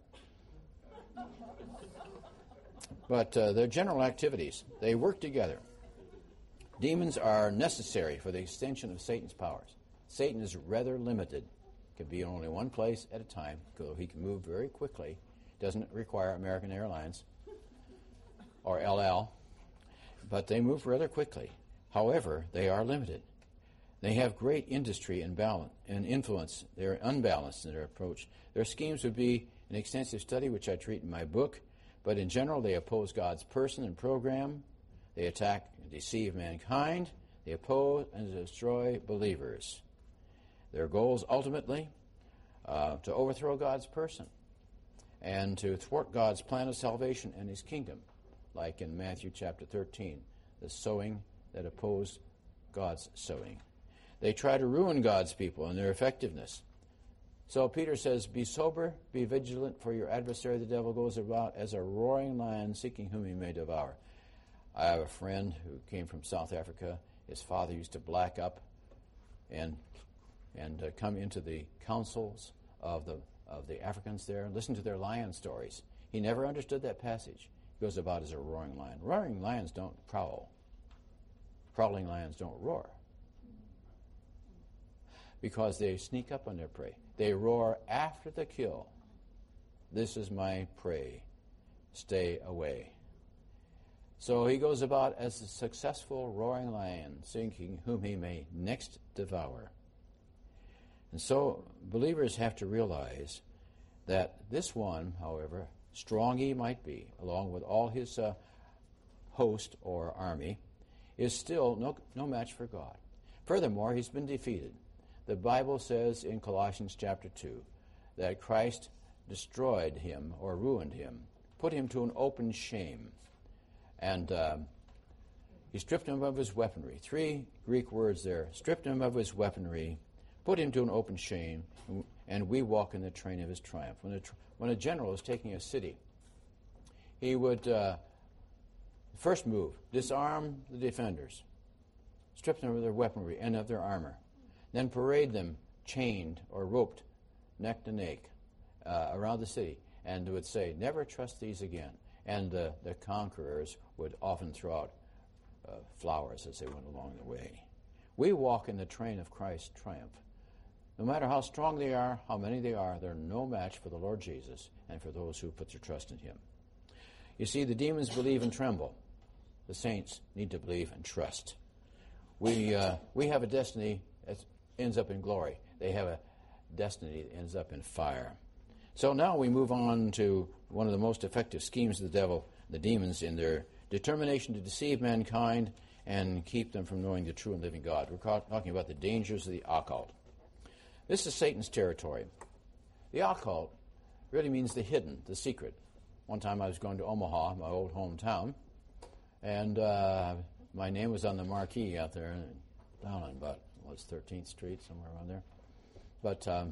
But uh, their general activities, they work together. Demons are necessary for the extension of Satan's powers. Satan is rather limited. Can be in only one place at a time, because he can move very quickly. Doesn't require American Airlines or L L, but they move rather quickly. However, they are limited. They have great industry and balance and influence. They're unbalanced in their approach. Their schemes would be an extensive study, which I treat in my book, but in general, they oppose God's person and program. They attack and deceive mankind. They oppose and destroy believers. Their goals ultimately uh, to overthrow God's person and to thwart God's plan of salvation and his kingdom, like in Matthew chapter thirteen, the sowing that opposed God's sowing. They try to ruin God's people and their effectiveness. So Peter says, be sober, be vigilant, for your adversary the devil goes about as a roaring lion seeking whom he may devour. I have a friend who came from South Africa. His father used to black up and and uh, come into the councils of the of the Africans there and listen to their lion stories. He never understood that passage. He goes about as a roaring lion. Roaring lions don't prowl. Prowling lions don't roar, because they sneak up on their prey. They roar after the kill. This is my prey. Stay away. So he goes about as a successful roaring lion, seeking whom he may next devour. And so believers have to realize that this one, however strong he might be, along with all his uh, host or army, is still no, no match for God. Furthermore, he's been defeated. The Bible says in Colossians chapter two that Christ destroyed him or ruined him, put him to an open shame, and uh, he stripped him of his weaponry. Three Greek words there. Stripped him of his weaponry, put him to an open shame, and we walk in the train of his triumph. When a, tr- when a general is taking a city, he would, uh, first move, disarm the defenders, strip them of their weaponry and of their armor, then parade them chained or roped neck to neck uh, around the city, and would say, never trust these again. And uh, the conquerors would often throw out uh, flowers as they went along the way. We walk in the train of Christ's triumph. No matter how strong they are, how many they are, they're no match for the Lord Jesus and for those who put their trust in him. You see, the demons believe and tremble. The saints need to believe and trust. We uh, we have a destiny that ends up in glory. They have a destiny that ends up in fire. So now we move on to one of the most effective schemes of the devil, the demons, in their determination to deceive mankind and keep them from knowing the true and living God. We're ca- talking about the dangers of the occult. This is Satan's territory. The occult really means the hidden, the secret. One time I was going to Omaha, my old hometown, and uh, my name was on the marquee out there, down on about, what's thirteenth Street, somewhere around there. But um,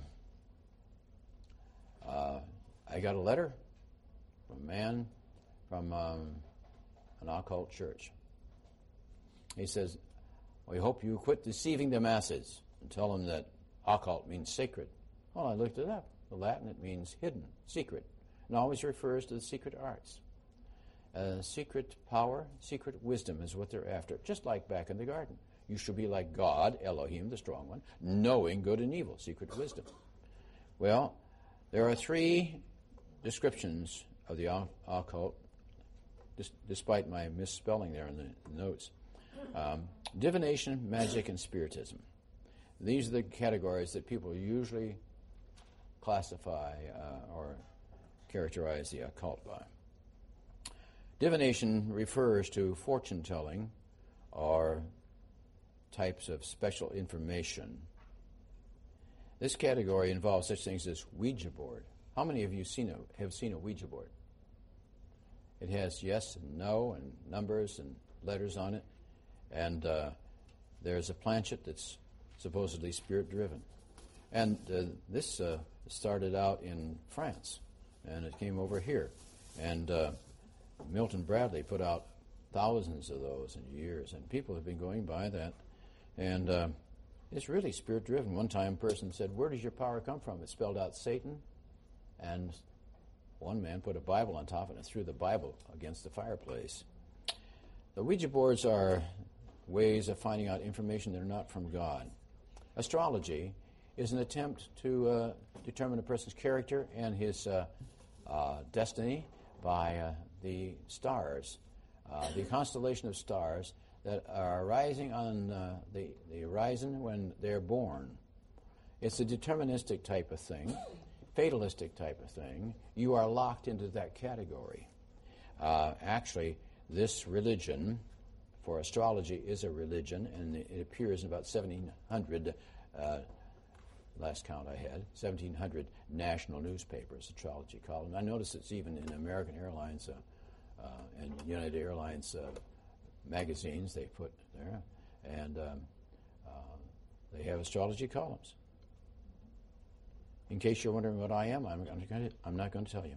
uh, I got a letter from a man from um, an occult church. He says, we hope you quit deceiving the masses and tell them that occult means sacred. Well, I looked it up. The Latin, it means hidden, secret, and always refers to the secret arts. Uh, secret power, secret wisdom is what they're after, just like back in the garden. You should be like God, Elohim, the strong one, knowing good and evil, secret wisdom. Well, there are three descriptions of the occult, dis- despite my misspelling there in the notes. Um, divination, magic, and spiritism. These are the categories that people usually classify uh, or characterize the occult by. Divination refers to fortune-telling or types of special information. This category involves such things as Ouija board. How many of you seen a, have seen a Ouija board? It has yes and no and numbers and letters on it. And uh, there's a planchet that's supposedly spirit-driven. And uh, this uh, started out in France, and it came over here. And uh, Milton Bradley put out thousands of those in years, and people have been going by that. And uh, it's really spirit-driven. One time a person said, "Where does your power come from?" It spelled out Satan, and one man put a Bible on top of it and threw the Bible against the fireplace. The Ouija boards are ways of finding out information that are not from God. Astrology is an attempt to uh, determine a person's character and his uh, uh, destiny by uh, the stars, uh, the constellation of stars that are rising on uh, the, the horizon when they're born. It's a deterministic type of thing, fatalistic type of thing. You are locked into that category. Uh, actually, this religion, for astrology, is a religion, and it appears in about seventeen hundred, uh, last count I had, seventeen hundred national newspapers, astrology column. I notice it's even in American Airlines uh, uh, and United Airlines uh, magazines they put there, and um, uh, they have astrology columns. In case you're wondering what I am, I'm, I'm, going to, I'm not going to tell you.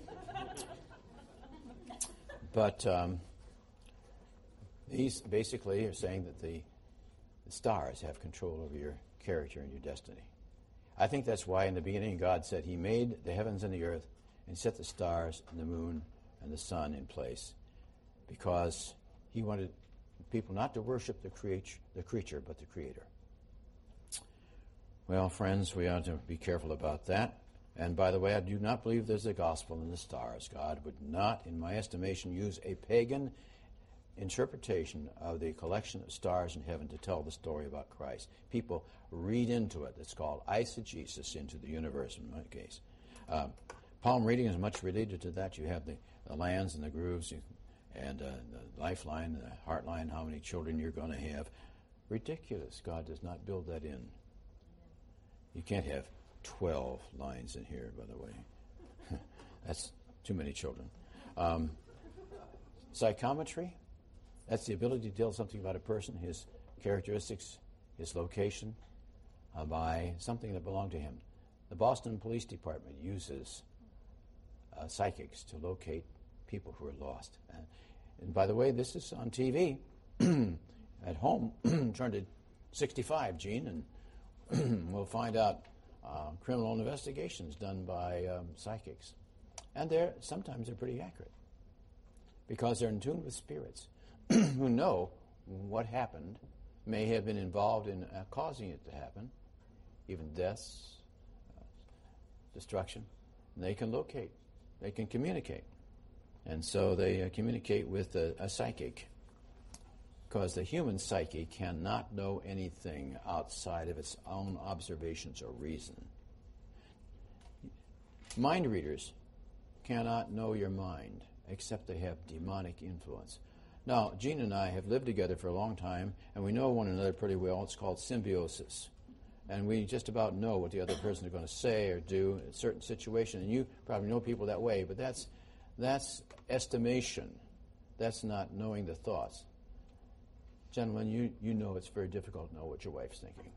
But um, these basically are saying that the, the stars have control over your character and your destiny. I think that's why in the beginning God said He made the heavens and the earth and set the stars and the moon and the sun in place, because He wanted people not to worship the, creature, the creature, but the Creator. Well, friends, we ought to be careful about that. And by the way, I do not believe there's a gospel in the stars. God would not, in my estimation, use a pagan interpretation of the collection of stars in heaven to tell the story about Christ. People read into it. It's called eisegesis, into the universe in my case. Uh, palm reading is much related to that. You have the, the lands and the grooves you, and uh, the lifeline, the heartline, how many children you're going to have. Ridiculous. God does not build that in. You can't have twelve lines in here, by the way. That's too many children. Um, psychometry, that's the ability to tell something about a person, his characteristics, his location, uh, by something that belonged to him. The Boston Police Department uses uh, psychics to locate people who are lost. And, and by the way, this is on T V. At home, turn to sixty-five, Gene, and we'll find out uh, criminal investigations done by um, psychics. And they're sometimes they're pretty accurate, because they're in tune with spirits who know what happened, may have been involved in uh, causing it to happen, even deaths, uh, destruction. And they can locate, they can communicate. And so they uh, communicate with a, a psychic, because the human psyche cannot know anything outside of its own observations or reason. Mind readers cannot know your mind except they have demonic influence. Now, Gene and I have lived together for a long time, and we know one another pretty well. It's called symbiosis. And we just about know what the other person is going to say or do in a certain situation. And you probably know people that way, but that's, that's estimation. That's not knowing the thoughts. Gentlemen, you, you know it's very difficult to know what your wife's thinking.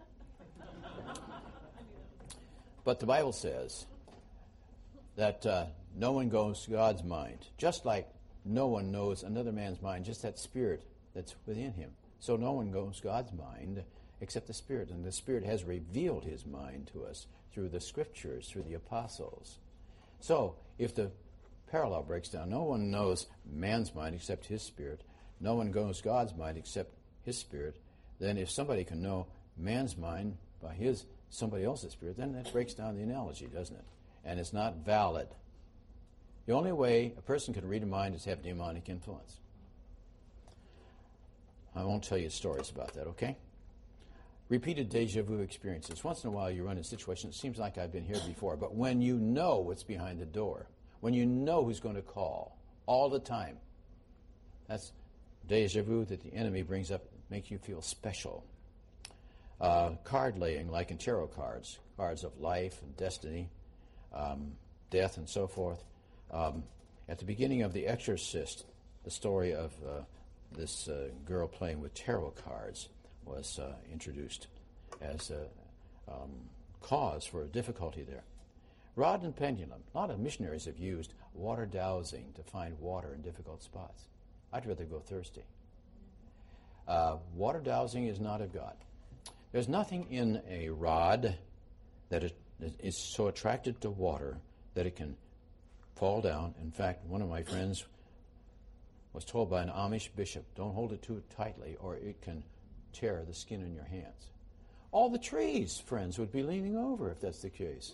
But the Bible says that uh, no one goes to God's mind, just like no one knows another man's mind, just that spirit that's within him. So no one goes to God's mind except the Spirit, and the Spirit has revealed His mind to us through the Scriptures, through the apostles. So if the parallel breaks down, no one knows man's mind except his spirit. No one knows God's mind except His Spirit. Then if somebody can know man's mind by his somebody else's spirit, then that breaks down the analogy, doesn't it? And it's not valid. The only way a person can read a mind is to have demonic influence. I won't tell you stories about that, okay? Repeated deja vu experiences. Once in a while you run into a situation, it seems like I've been here before, but when you know what's behind the door, when you know who's going to call all the time, that's deja vu that the enemy brings up, makes you feel special. Uh, card laying, like in tarot cards, cards of life and destiny, um, death and so forth. Um, at the beginning of The Exorcist, the story of uh, this uh, girl playing with tarot cards, was uh, introduced as a um, cause for difficulty there. Rod and pendulum. A lot of missionaries have used water dowsing to find water in difficult spots. I'd rather go thirsty. Uh, water dowsing is not of God. There's nothing in a rod that is, is so attracted to water that it can fall down. In fact, one of my friends was told by an Amish bishop, don't hold it too tightly or it can tear the skin in your hands. All the trees, friends, would be leaning over if that's the case.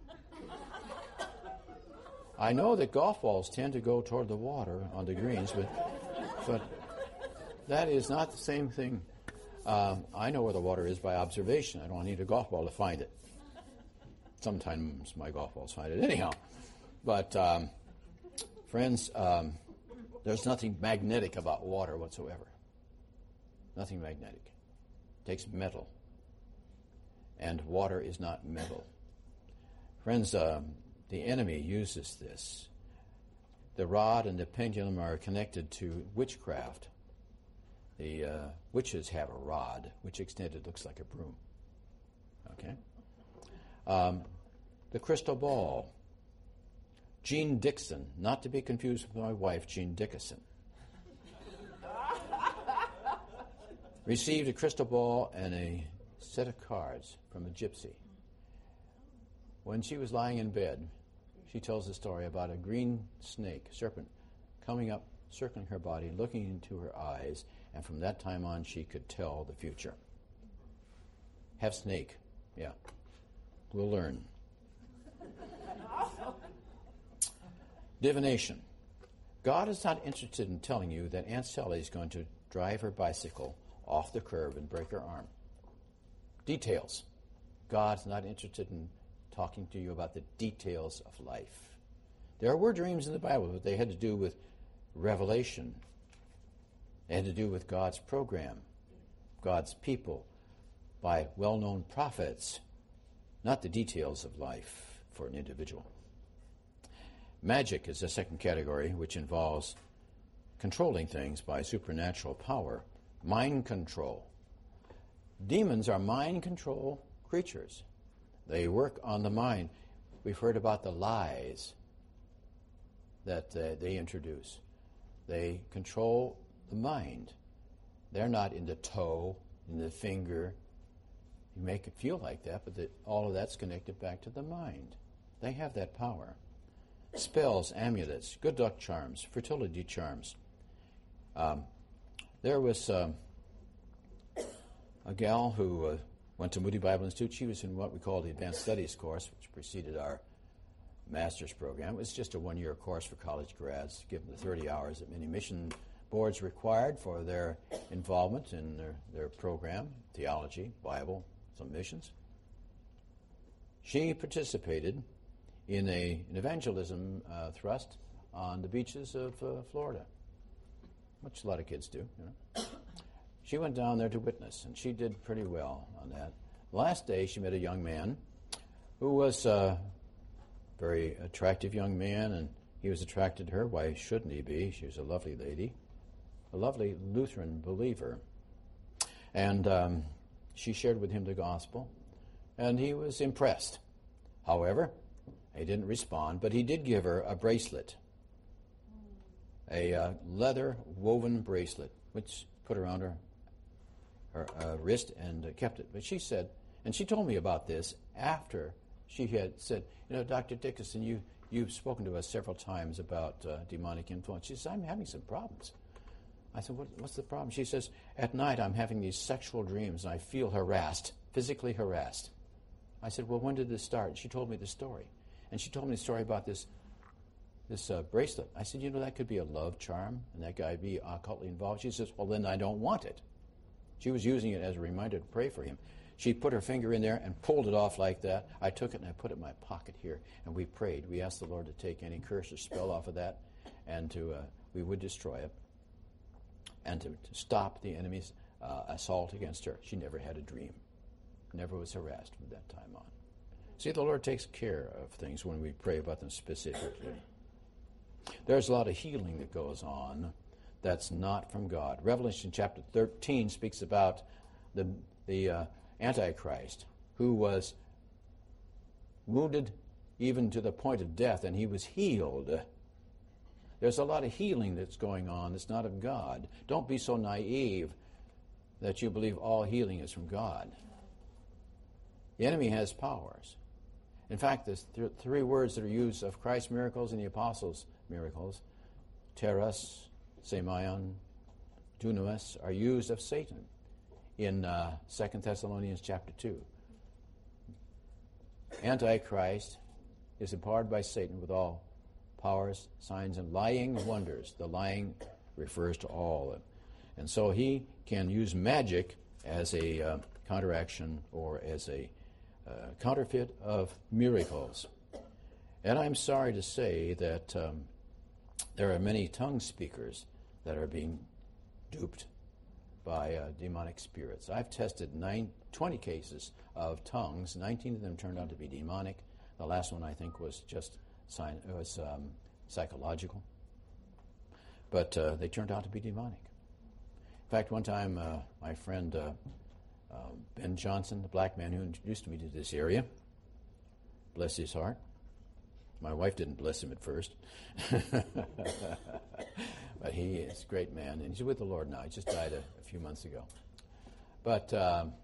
I know that golf balls tend to go toward the water on the greens, but, but that is not the same thing. Um, I know where the water is by observation. I don't need a golf ball to find it. Sometimes my golf balls find it anyhow. But, um, friends, um, there's nothing magnetic about water whatsoever. Nothing magnetic. It takes metal. And water is not metal. Friends, um, the enemy uses this. The rod and the pendulum are connected to witchcraft. The uh, witches have a rod, which extended looks like a broom. Okay? Um, the crystal ball. Jean Dixon, not to be confused with my wife, Jean Dickinson, received a crystal ball and a set of cards from a gypsy. When she was lying in bed, she tells a story about a green snake, serpent, coming up, circling her body, looking into her eyes, and from that time on she could tell the future. Have snake. Yeah. We'll learn. Divination. God is not interested in telling you that Aunt Sally is going to drive her bicycle off the curb and break her arm. Details. God's not interested in talking to you about the details of life. There were dreams in the Bible, but they had to do with revelation. They had to do with God's program, God's people, by well-known prophets, not the details of life for an individual. Magic is the second category, which involves controlling things by supernatural power, mind control. Demons are mind control creatures. They work on the mind. We've heard about the lies that uh, they introduce. They control the mind. They're not in the toe, in the finger. You make it feel like that, but the, all of that's connected back to the mind. They have that power. Spells, amulets, good luck charms, fertility charms. Um, there was um, a gal who uh, went to Moody Bible Institute. She was in what we call the Advanced Studies course, which preceded our master's program. It was just a one-year course for college grads, given the thirty hours that many mission boards required for their involvement in their, their program, theology, Bible, some missions. She participated in a, an evangelism uh, thrust on the beaches of uh, Florida, which a lot of kids do, you know. She went down there to witness, and she did pretty well on that. Last day, she met a young man who was a very attractive young man, and he was attracted to her. Why shouldn't he be? She was a lovely lady, a lovely Lutheran believer. And um, she shared with him the gospel, and he was impressed. However, he didn't respond, but he did give her a bracelet, a uh, leather woven bracelet, which put around her, her uh, wrist and uh, kept it. But she said, and she told me about this after she had said, you know, Doctor Dickinson, you, you've spoken to us several times about uh, demonic influence. She says, I'm having some problems. I said, what, what's the problem? She says, at night I'm having these sexual dreams and I feel harassed, physically harassed. I said, well, when did this start? And she told me the story. And she told me the story about this this uh, bracelet. I said, you know, that could be a love charm, and that guy be occultly involved. She says, well, then I don't want it. She was using it as a reminder to pray for him. She put her finger in there and pulled it off like that. I took it and I put it in my pocket here, and we prayed. We asked the Lord to take any curse or spell off of that, and to uh, we would destroy it, and to, to stop the enemy's uh, assault against her. She never had a dream, never was harassed from that time on. See, the Lord takes care of things when we pray about them specifically. There's a lot of healing that goes on that's not from God. Revelation chapter thirteen speaks about the, the uh, Antichrist, who was wounded even to the point of death, and he was healed. There's a lot of healing that's going on that's not of God. Don't be so naive that you believe all healing is from God. The enemy has powers. In fact, the th- three words that are used of Christ's miracles and the apostles' miracles, teras, semeion, dunamis, are used of Satan in uh, Second Thessalonians chapter two. Antichrist is empowered by Satan with all powers, signs, and lying wonders. The lying refers to all. And so he can use magic as a uh, counteraction or as a uh, counterfeit of miracles. And I'm sorry to say that um, there are many tongue speakers that are being duped by uh, demonic spirits. I've tested nine, twenty cases of tongues. nineteen of them turned out to be demonic. The last one, I think, was just sign, it was um, psychological. But uh, they turned out to be demonic. In fact, one time, uh, my friend uh, uh, Ben Johnson, the black man who introduced me to this area, bless his heart. My wife didn't bless him at first. But he is a great man, and he's with the Lord now. He just died a, a few months ago. But um,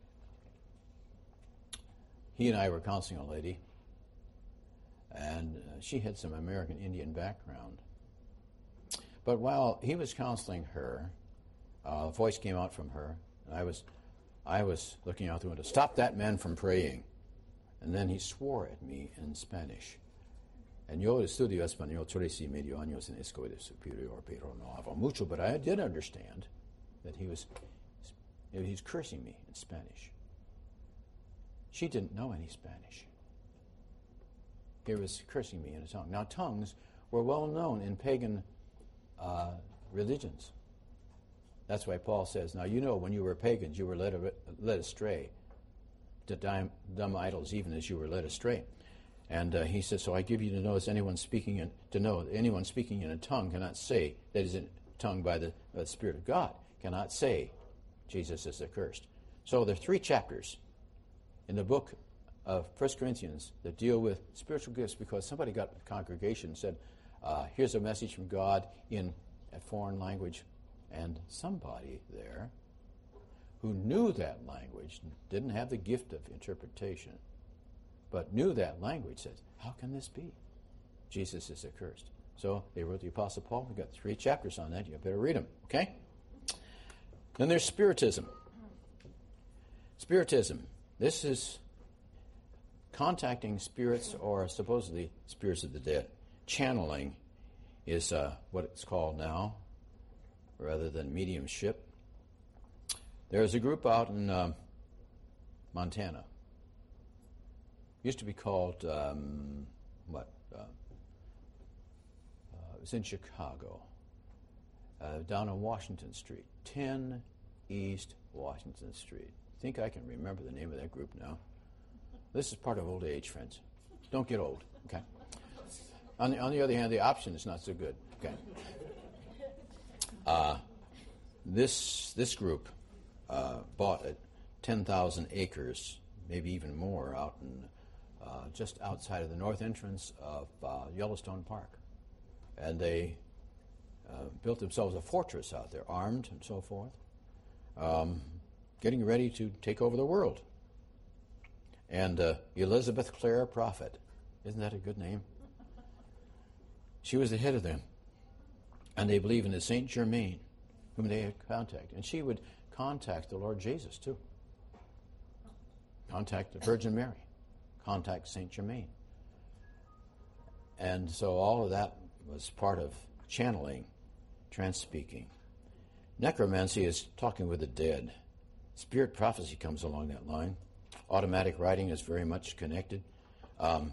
he and I were counseling a lady, and uh, she had some American Indian background. But while he was counseling her, uh, a voice came out from her, and I was, I was looking out the window, "Stop that man from praying." And then he swore at me in Spanish. And yo estudio español trece y medio años en escuela superior, pero no hablo mucho. But I did understand that he was, he was cursing me in Spanish. She didn't know any Spanish. He was cursing me in a tongue. Now, tongues were well known in pagan uh, religions. That's why Paul says, now you know when you were pagans, you were led, led astray to dumb, dumb idols, even as you were led astray. And uh, he says, so I give you to know as anyone speaking in, to know that anyone speaking in a tongue cannot say, that is in tongue by the, by the Spirit of God, cannot say Jesus is accursed. So there are three chapters in the book of First Corinthians that deal with spiritual gifts, because somebody got to the congregation and said, uh, here's a message from God in a foreign language. And somebody there who knew that language, didn't have the gift of interpretation, but knew that language, says, how can this be? Jesus is accursed. So they wrote the Apostle Paul. We've got three chapters on that. You better read them, okay? Then there's Spiritism. Spiritism. This is contacting spirits, or supposedly spirits of the dead. Channeling is uh, what it's called now, rather than mediumship. There's a group out in um, Montana. Used to be called, um, what? Uh, uh, it was in Chicago, uh, down on Washington Street, ten East Washington Street. I think I can remember the name of that group now. This is part of old age, friends. Don't get old, okay? On the, on the other hand, the option is not so good, okay? Uh, this this group uh, bought ten thousand acres, maybe even more, out in uh, just outside of the north entrance of uh, Yellowstone Park, and they uh, built themselves a fortress out there, armed and so forth, um, getting ready to take over the world. And uh, Elizabeth Clare Prophet, isn't that a good name? She was the head of them. And they believe in the Saint Germain, whom they had contacted. And she would contact the Lord Jesus, too. Contact the Virgin Mary. Contact Saint Germain. And so all of that was part of channeling, trans-speaking. Necromancy is talking with the dead. Spirit prophecy comes along that line. Automatic writing is very much connected. Um,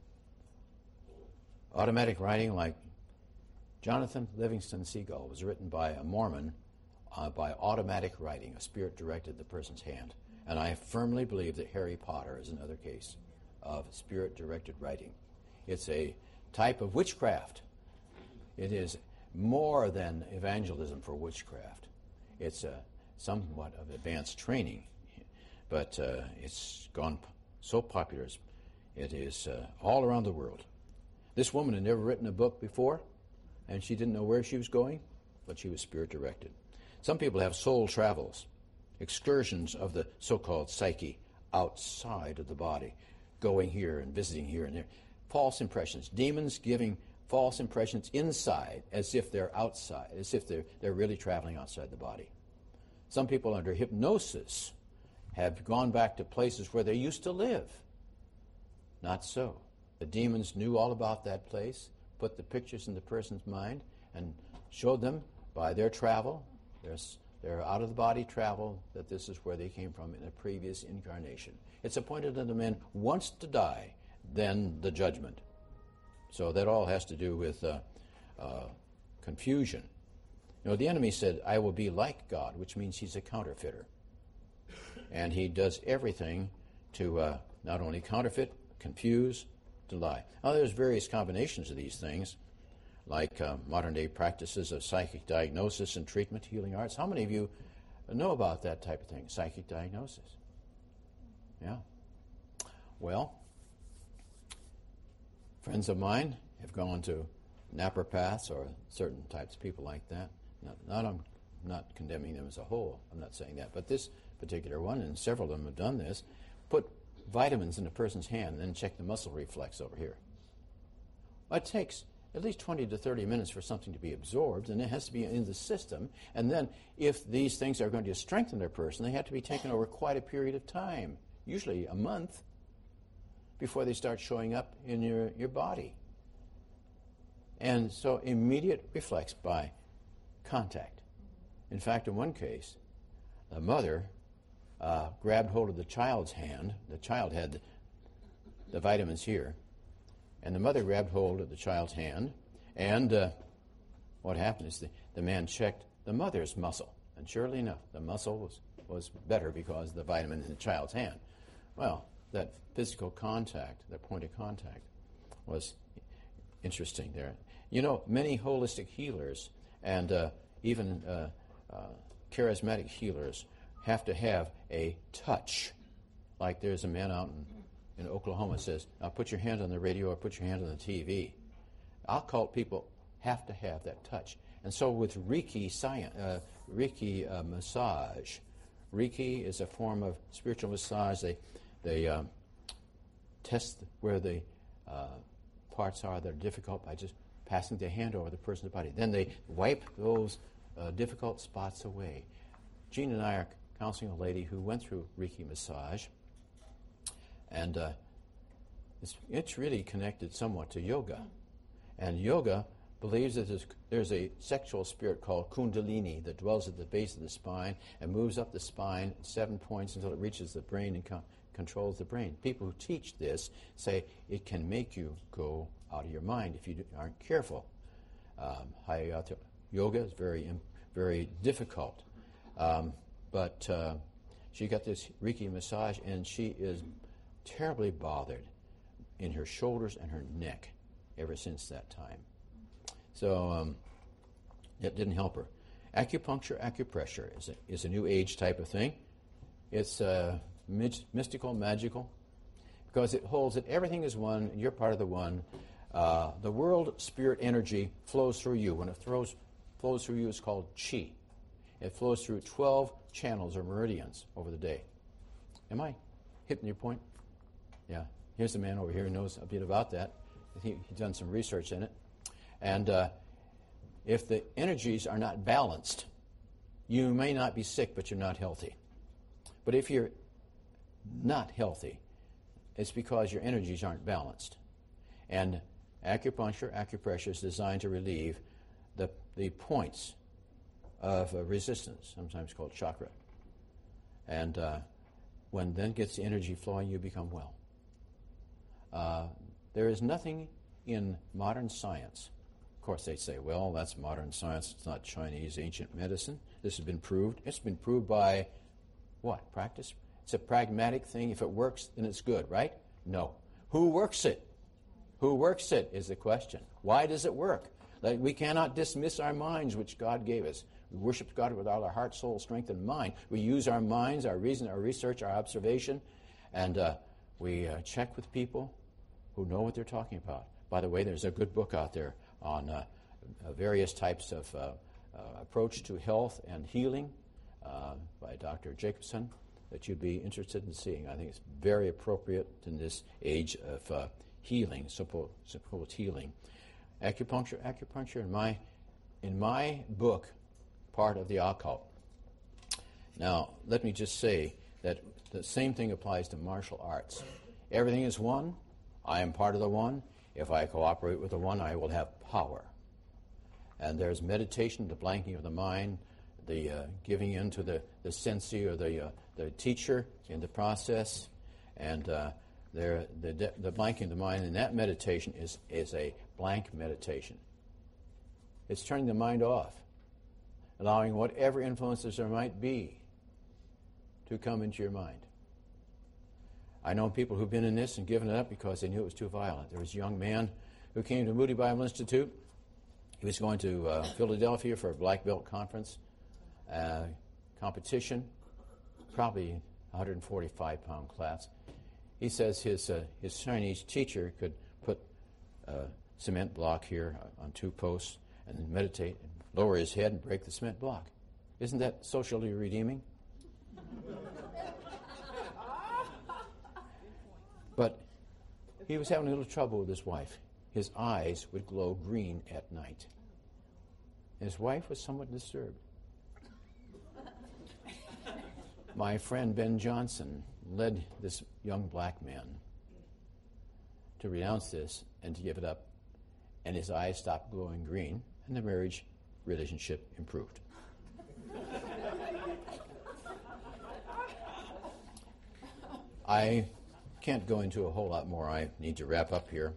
automatic writing, like Jonathan Livingston Seagull, was written by a Mormon uh, by automatic writing. A spirit directed the person's hand. And I firmly believe that Harry Potter is another case of spirit-directed writing. It's a type of witchcraft. It is more than evangelism for witchcraft. It's a somewhat of advanced training, but uh, it's gone p- so popular. It is uh, all around the world. This woman had never written a book before, and she didn't know where she was going, but she was spirit-directed. Some people have soul travels, excursions of the so-called psyche outside of the body, going here and visiting here and there. False impressions, demons giving false impressions inside as if they're outside, as if they're, they're really traveling outside the body. Some people under hypnosis have gone back to places where they used to live. Not so. The demons knew all about that place, put the pictures in the person's mind, and showed them by their travel, their, their out-of-the-body travel, that this is where they came from in a previous incarnation. It's appointed unto men once to die, then the judgment. So that all has to do with uh, uh, confusion. You know, the enemy said, I will be like God, which means he's a counterfeiter. And he does everything to uh, not only counterfeit, confuse, to lie. Now, there's various combinations of these things, like uh, modern-day practices of psychic diagnosis and treatment, healing arts. How many of you know about that type of thing, psychic diagnosis? Yeah. Well, friends of mine have gone to napropaths or certain types of people like that. Not, not, I'm not condemning them as a whole. I'm not saying that. But this particular one, and several of them have done this, put vitamins in a person's hand and then check the muscle reflex over here. Well, it takes at least twenty to thirty minutes for something to be absorbed, and it has to be in the system. And then if these things are going to strengthen their person, they have to be taken over quite a period of time, usually a month, before they start showing up in your, your body. And so immediate reflex by contact. In fact, in one case, the mother uh, grabbed hold of the child's hand. The child had the, the vitamins here. And the mother grabbed hold of the child's hand. And uh, what happened is the, the man checked the mother's muscle. And surely enough, the muscle was, was better because of the vitamin in the child's hand. Well, that physical contact, that point of contact, was interesting there. You know, many holistic healers and uh, even uh, uh, charismatic healers have to have a touch. Like there's a man out in, in Oklahoma says, now put your hand on the radio or put your hand on the T V. Occult people have to have that touch. And so with Reiki, science, uh, Reiki uh, massage, Reiki is a form of spiritual massage. They, they um, test where the uh, parts are that are difficult by just passing their hand over the person's body. Then they wipe those uh, difficult spots away. Jean and I are counseling a lady who went through Reiki massage, and uh, it's, it's really connected somewhat to yoga. And yoga believes that there's, there's a sexual spirit called Kundalini that dwells at the base of the spine and moves up the spine at seven points until it reaches the brain and co- controls the brain. People who teach this say it can make you go out of your mind if you aren't careful. Um, Hatha yoga is very, very difficult. Um, but uh, she got this Reiki massage, and she is terribly bothered in her shoulders and her neck ever since that time. So um, it didn't help her. Acupuncture, acupressure is a, is a new age type of thing. It's uh, my- mystical, magical, because it holds that everything is one, and you're part of the one. Uh, the world spirit energy flows through you. When it throws, flows through you, it's called chi. It flows through twelve channels or meridians over the day. Am I hitting your point? Yeah. Here's a man over here who knows a bit about that. He, he's done some research in it. And uh, if the energies are not balanced, you may not be sick, but you're not healthy. But if you're not healthy, it's because your energies aren't balanced. And acupuncture, acupressure is designed to relieve the, the points of uh, resistance, sometimes called chakra. And uh, when then gets the energy flowing, you become well. Uh, there is nothing in modern science. Of course, they say, well, that's modern science. It's not Chinese ancient medicine. This has been proved. It's been proved by what? Practice? It's a pragmatic thing. If it works, then it's good, right? No. Who works it? Who works it is the question. Why does it work? Like, we cannot dismiss our minds, which God gave us. We worship God with all our heart, soul, strength, and mind. We use our minds, our reason, our research, our observation, and uh, we uh, check with people who know what they're talking about. By the way, there's a good book out there on uh, uh, various types of uh, uh, approach to health and healing uh, by Doctor Jacobson that you'd be interested in seeing. I think it's very appropriate in this age of uh, healing, supposed, supposed healing. Acupuncture, acupuncture in my in my book, part of the occult. Now, let me just say that the same thing applies to martial arts. Everything is one. I am part of the one. If I cooperate with the one, I will have power. And there's meditation, the blanking of the mind, the uh, giving in to the, the sensei or the uh, the teacher in the process, and uh, there the the blanking of the mind in that meditation is is a blank meditation. It's turning the mind off, allowing whatever influences there might be to come into your mind. I know people who've been in this and given it up because they knew it was too violent. There was a young man who came to Moody Bible Institute. He was going to uh, Philadelphia for a black belt conference, uh, competition, probably one hundred forty-five pound class. He says his uh, his Chinese teacher could put a cement block here on two posts and then meditate and lower his head and break the cement block. Isn't that socially redeeming? But he was having a little trouble with his wife. His eyes would glow green at night. His wife was somewhat disturbed. My friend Ben Johnson led this young black man to renounce this and to give it up, and his eyes stopped glowing green, and the marriage relationship improved. I can't go into a whole lot more. I need to wrap up here.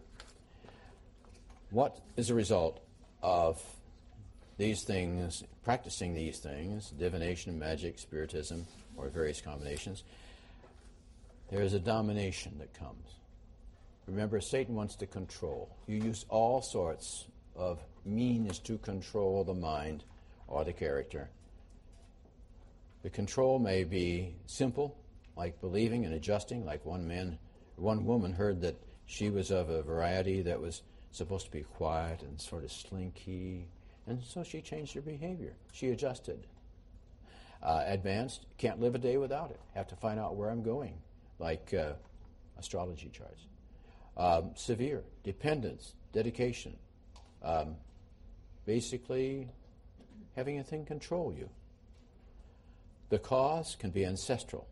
What is the result of these things, practicing these things, divination, magic, spiritism, or various combinations? There is a domination that comes. Remember, Satan wants to control. You use all sorts of means to control the mind or the character. The control may be simple, like believing and adjusting, like one man, one woman heard that she was of a variety that was supposed to be quiet and sort of slinky, and so she changed her behavior. She adjusted. Uh, advanced, can't live a day without it. Have to find out where I'm going, like uh, astrology charts. Um, severe, dependence, dedication. Um, basically, having a thing control you. The cause can be ancestral.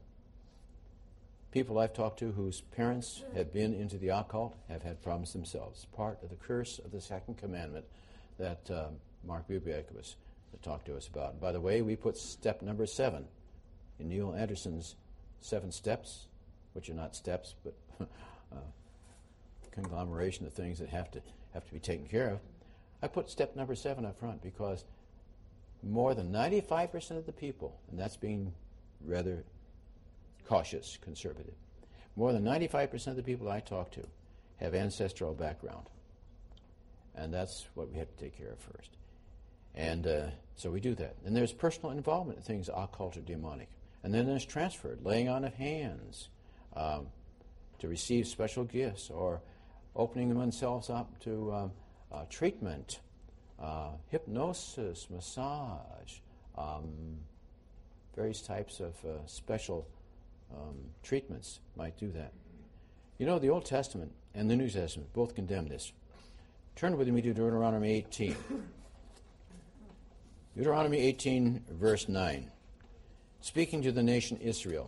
People I've talked to whose parents have been into the occult have had problems themselves. Part of the curse of the second commandment that um, Mark Bubiak was to talk to us about. And by the way, we put step number seven in Neil Anderson's seven steps, which are not steps, but uh, conglomeration of things that have to have to be taken care of. I put step number seven up front because more than ninety-five percent of the people, and that's being rather cautious, conservative, more than ninety-five percent of the people I talk to have ancestral background. And that's what we have to take care of first. And uh, so we do that. And there's personal involvement in things occult or demonic. And then there's transferred, laying on of hands um, to receive special gifts, or opening themselves up to um, uh, treatment, uh, hypnosis, massage, um, various types of uh, special um, treatments might do that. You know, the Old Testament and the New Testament both condemn this. Turn with me to Deuteronomy eighteen. Deuteronomy eighteen, verse nine. Speaking to the nation Israel.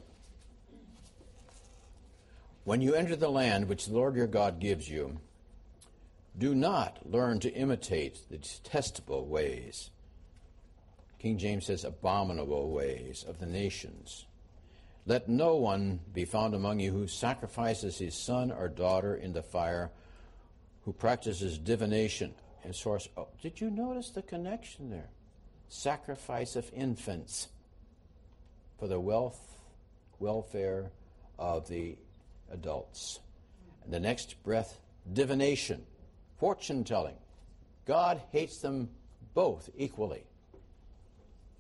When you enter the land which the Lord your God gives you, do not learn to imitate the detestable ways. King James says abominable ways of the nations. Let no one be found among you who sacrifices his son or daughter in the fire, who practices divination and sorcery. Oh, did you notice the connection there? Sacrifice of infants for the wealth, welfare of the adults. And the next breath, divination, fortune telling. God hates them both equally.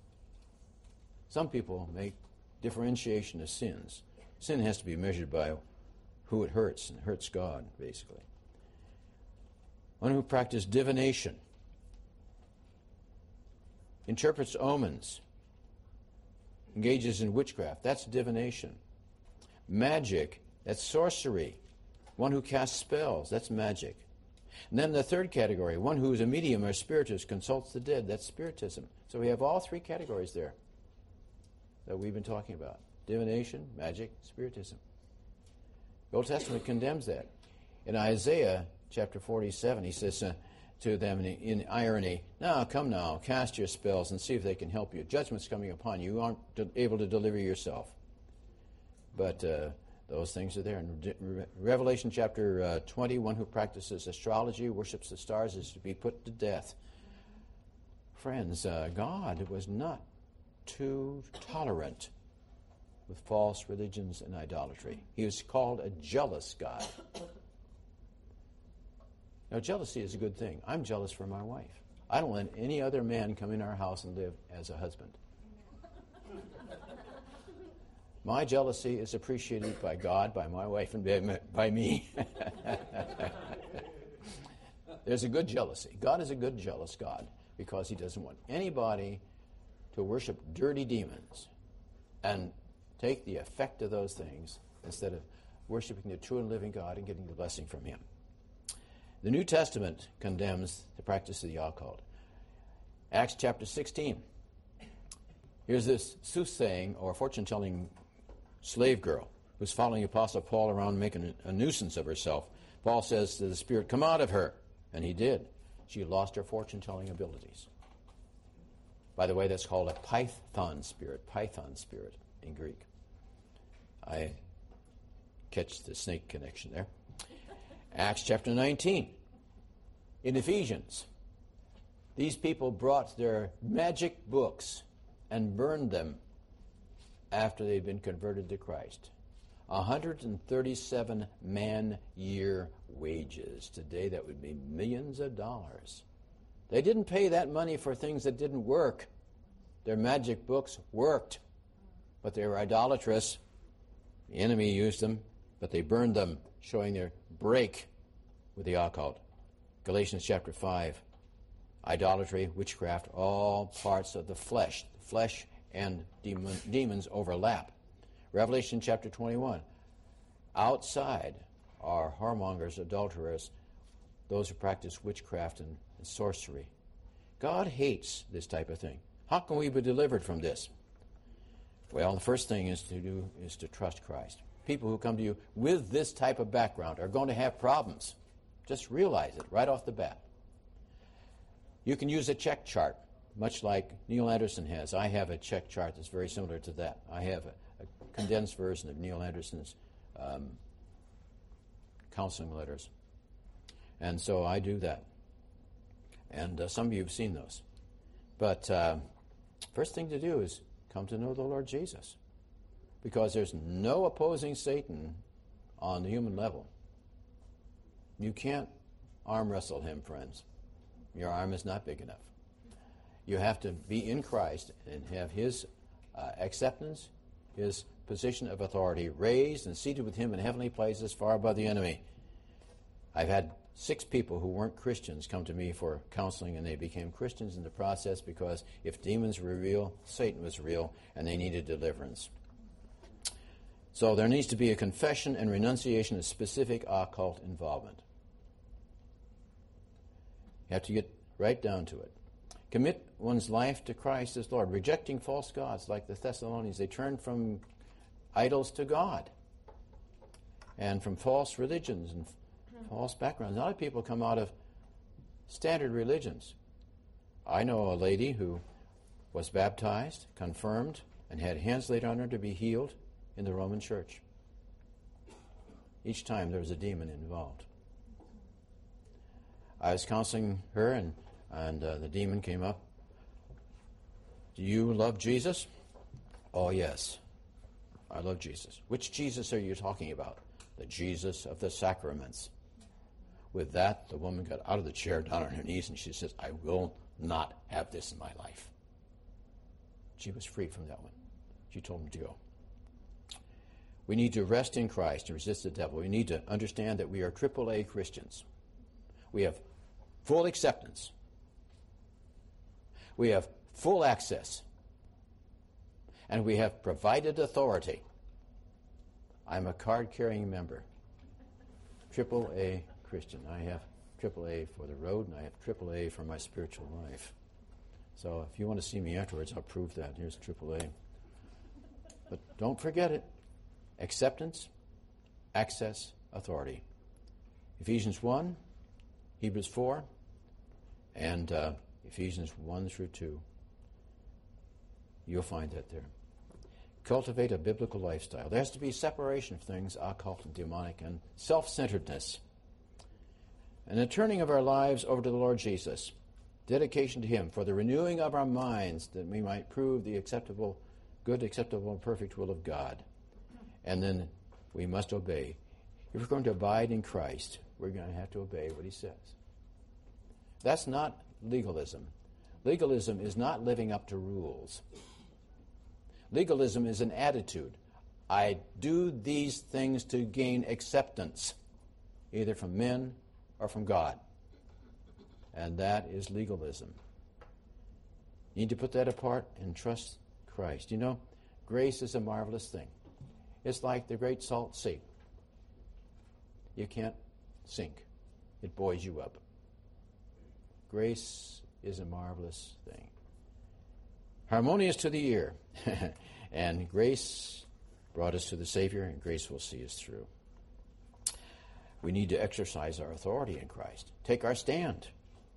Some people make differentiation of sins. Sin has to be measured by who it hurts, and it hurts God, basically. One who practices divination, interprets omens, engages in witchcraft, that's divination. Magic, that's sorcery. One who casts spells, that's magic. And then the third category, one who is a medium or spiritist, consults the dead, that's spiritism. So we have all three categories there that we've been talking about. Divination, magic, spiritism. The Old Testament condemns that. In Isaiah chapter forty-seven, he says uh, to them in, in irony, "Now, come now, cast your spells and see if they can help you. Judgment's coming upon you. You aren't de- able to deliver yourself." But uh, those things are there. In Re- Revelation chapter uh, twenty, one who practices astrology, worships the stars, is to be put to death. Friends, uh, God was not too tolerant with false religions and idolatry. He was called a jealous God. Now, jealousy is a good thing. I'm jealous for my wife. I don't let any other man come in our house and live as a husband. My jealousy is appreciated by God, by my wife, and by me. There's a good jealousy. God is a good, jealous God because he doesn't want anybody to worship dirty demons and take the effect of those things instead of worshiping the true and living God and getting the blessing from him. The New Testament condemns the practice of the occult. Acts chapter sixteen. Here's this soothsaying or fortune-telling slave girl who's following the Apostle Paul around making a nuisance of herself. Paul says to the Spirit, "Come out of her." And he did. She lost her fortune-telling abilities. By the way, that's called a python spirit, python spirit in Greek. I catch the snake connection there. Acts chapter nineteen. In Ephesians, these people brought their magic books and burned them after they'd been converted to Christ. one hundred thirty-seven man-year wages. Today that would be millions of dollars. They didn't pay that money for things that didn't work. Their magic books worked, but they were idolatrous. The enemy used them, but they burned them, showing their break with the occult. Galatians chapter five, idolatry, witchcraft, all parts of the flesh. The flesh and demon, demons overlap. Revelation chapter twenty-one, outside are whoremongers, adulterers, those who practice witchcraft and, and sorcery. God hates this type of thing. How can we be delivered from this? Well, the first thing is to do is to trust Christ. People who come to you with this type of background are going to have problems. Just realize it right off the bat. You can use a check chart, much like Neil Anderson has. I have a check chart that's very similar to that. I have a, a condensed version of Neil Anderson's um, counseling letters. And so I do that. And uh, some of you have seen those. But uh, first thing to do is come to know the Lord Jesus. Because there's no opposing Satan on the human level. You can't arm wrestle him, friends. Your arm is not big enough. You have to be in Christ and have his uh, acceptance, his position of authority raised and seated with him in heavenly places far above the enemy. I've had six people who weren't Christians come to me for counseling, and they became Christians in the process because if demons were real, Satan was real, and they needed deliverance. So there needs to be a confession and renunciation of specific occult involvement. You have to get right down to it. Commit one's life to Christ as Lord, rejecting false gods like the Thessalonians. They turned from idols to God and from false religions and false backgrounds. A lot of people come out of standard religions. I know a lady who was baptized, confirmed, and had hands laid on her to be healed in the Roman Church. Each time there was a demon involved. I was counseling her, and, and uh, the demon came up. "Do you love Jesus?" "Oh, yes, I love Jesus." "Which Jesus are you talking about?" "The Jesus of the sacraments." With that, the woman got out of the chair, down on her knees, and she says, "I will not have this in my life." She was free from that one. She told him to go. We need to rest in Christ and resist the devil. We need to understand that we are triple A Christians. We have full acceptance. We have full access. And we have provided authority. I'm a card-carrying member. Triple A Christian. I have triple A for the road, and I have triple A for my spiritual life. So if you want to see me afterwards, I'll prove that. Here's triple A. But don't forget it. Acceptance, access, authority. Ephesians one, Hebrews four, and uh, Ephesians one through two. You'll find that there. Cultivate a biblical lifestyle. There has to be separation of things occult and demonic and self-centeredness. And the turning of our lives over to the Lord Jesus. Dedication to Him for the renewing of our minds that we might prove the acceptable, good, acceptable, and perfect will of God. And then we must obey. If we're going to abide in Christ, we're going to have to obey what He says. That's not legalism. Legalism is not living up to rules. Legalism is an attitude. I do these things to gain acceptance, either from men or from God. And that is legalism. You need to put that apart and trust Christ. You know, grace is a marvelous thing. It's like the great salt sea. You can't sink. It buoys you up. Grace is a marvelous thing. Harmonious to the ear. And grace brought us to the Savior, and grace will see us through. We need to exercise our authority in Christ. Take our stand.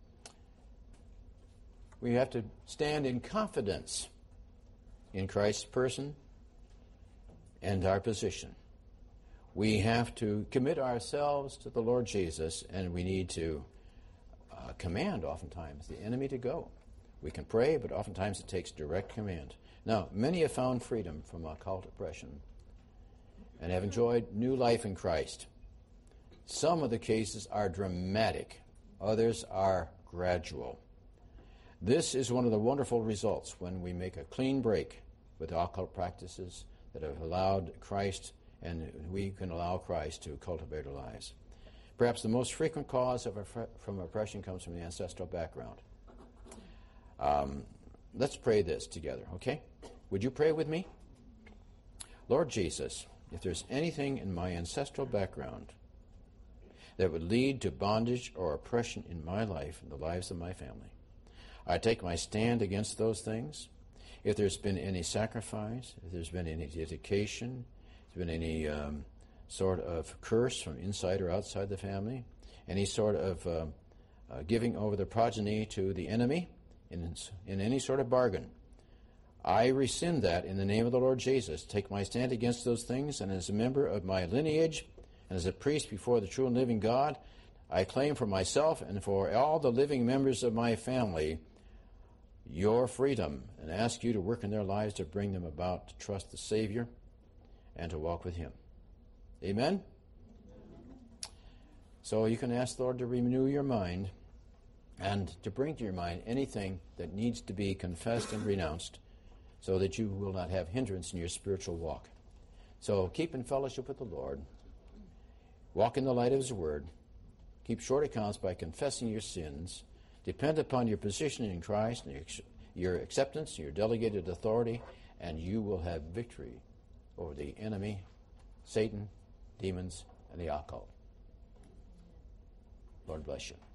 We have to stand in confidence in Christ's person and our position. We have to commit ourselves to the Lord Jesus, and we need to uh, command, oftentimes, the enemy to go. We can pray, but oftentimes it takes direct command. Now, many have found freedom from occult oppression and have enjoyed new life in Christ. Some of the cases are dramatic. Others are gradual. This is one of the wonderful results when we make a clean break with occult practices that have allowed Christ, and we can allow Christ to cultivate our lives. Perhaps the most frequent cause of from oppression comes from the ancestral background. Um, let's pray this together, okay? Would you pray with me? Lord Jesus, if there's anything in my ancestral background that would lead to bondage or oppression in my life and the lives of my family, I take my stand against those things. If there's been any sacrifice, if there's been any dedication, if there's been any um, sort of curse from inside or outside the family, any sort of uh, uh, giving over the progeny to the enemy in, in any sort of bargain, I rescind that in the name of the Lord Jesus. Take my stand against those things, and as a member of my lineage and as a priest before the true and living God, I claim for myself and for all the living members of my family your freedom, and ask you to work in their lives to bring them about to trust the Savior and to walk with Him. Amen? So you can ask the Lord to renew your mind and to bring to your mind anything that needs to be confessed and renounced so that you will not have hindrance in your spiritual walk. So keep in fellowship with the Lord. Walk in the light of His Word. Keep short accounts by confessing your sins. Depend upon your position in Christ and your acceptance, your delegated authority, and you will have victory over the enemy, Satan, demons, and the occult. Lord bless you.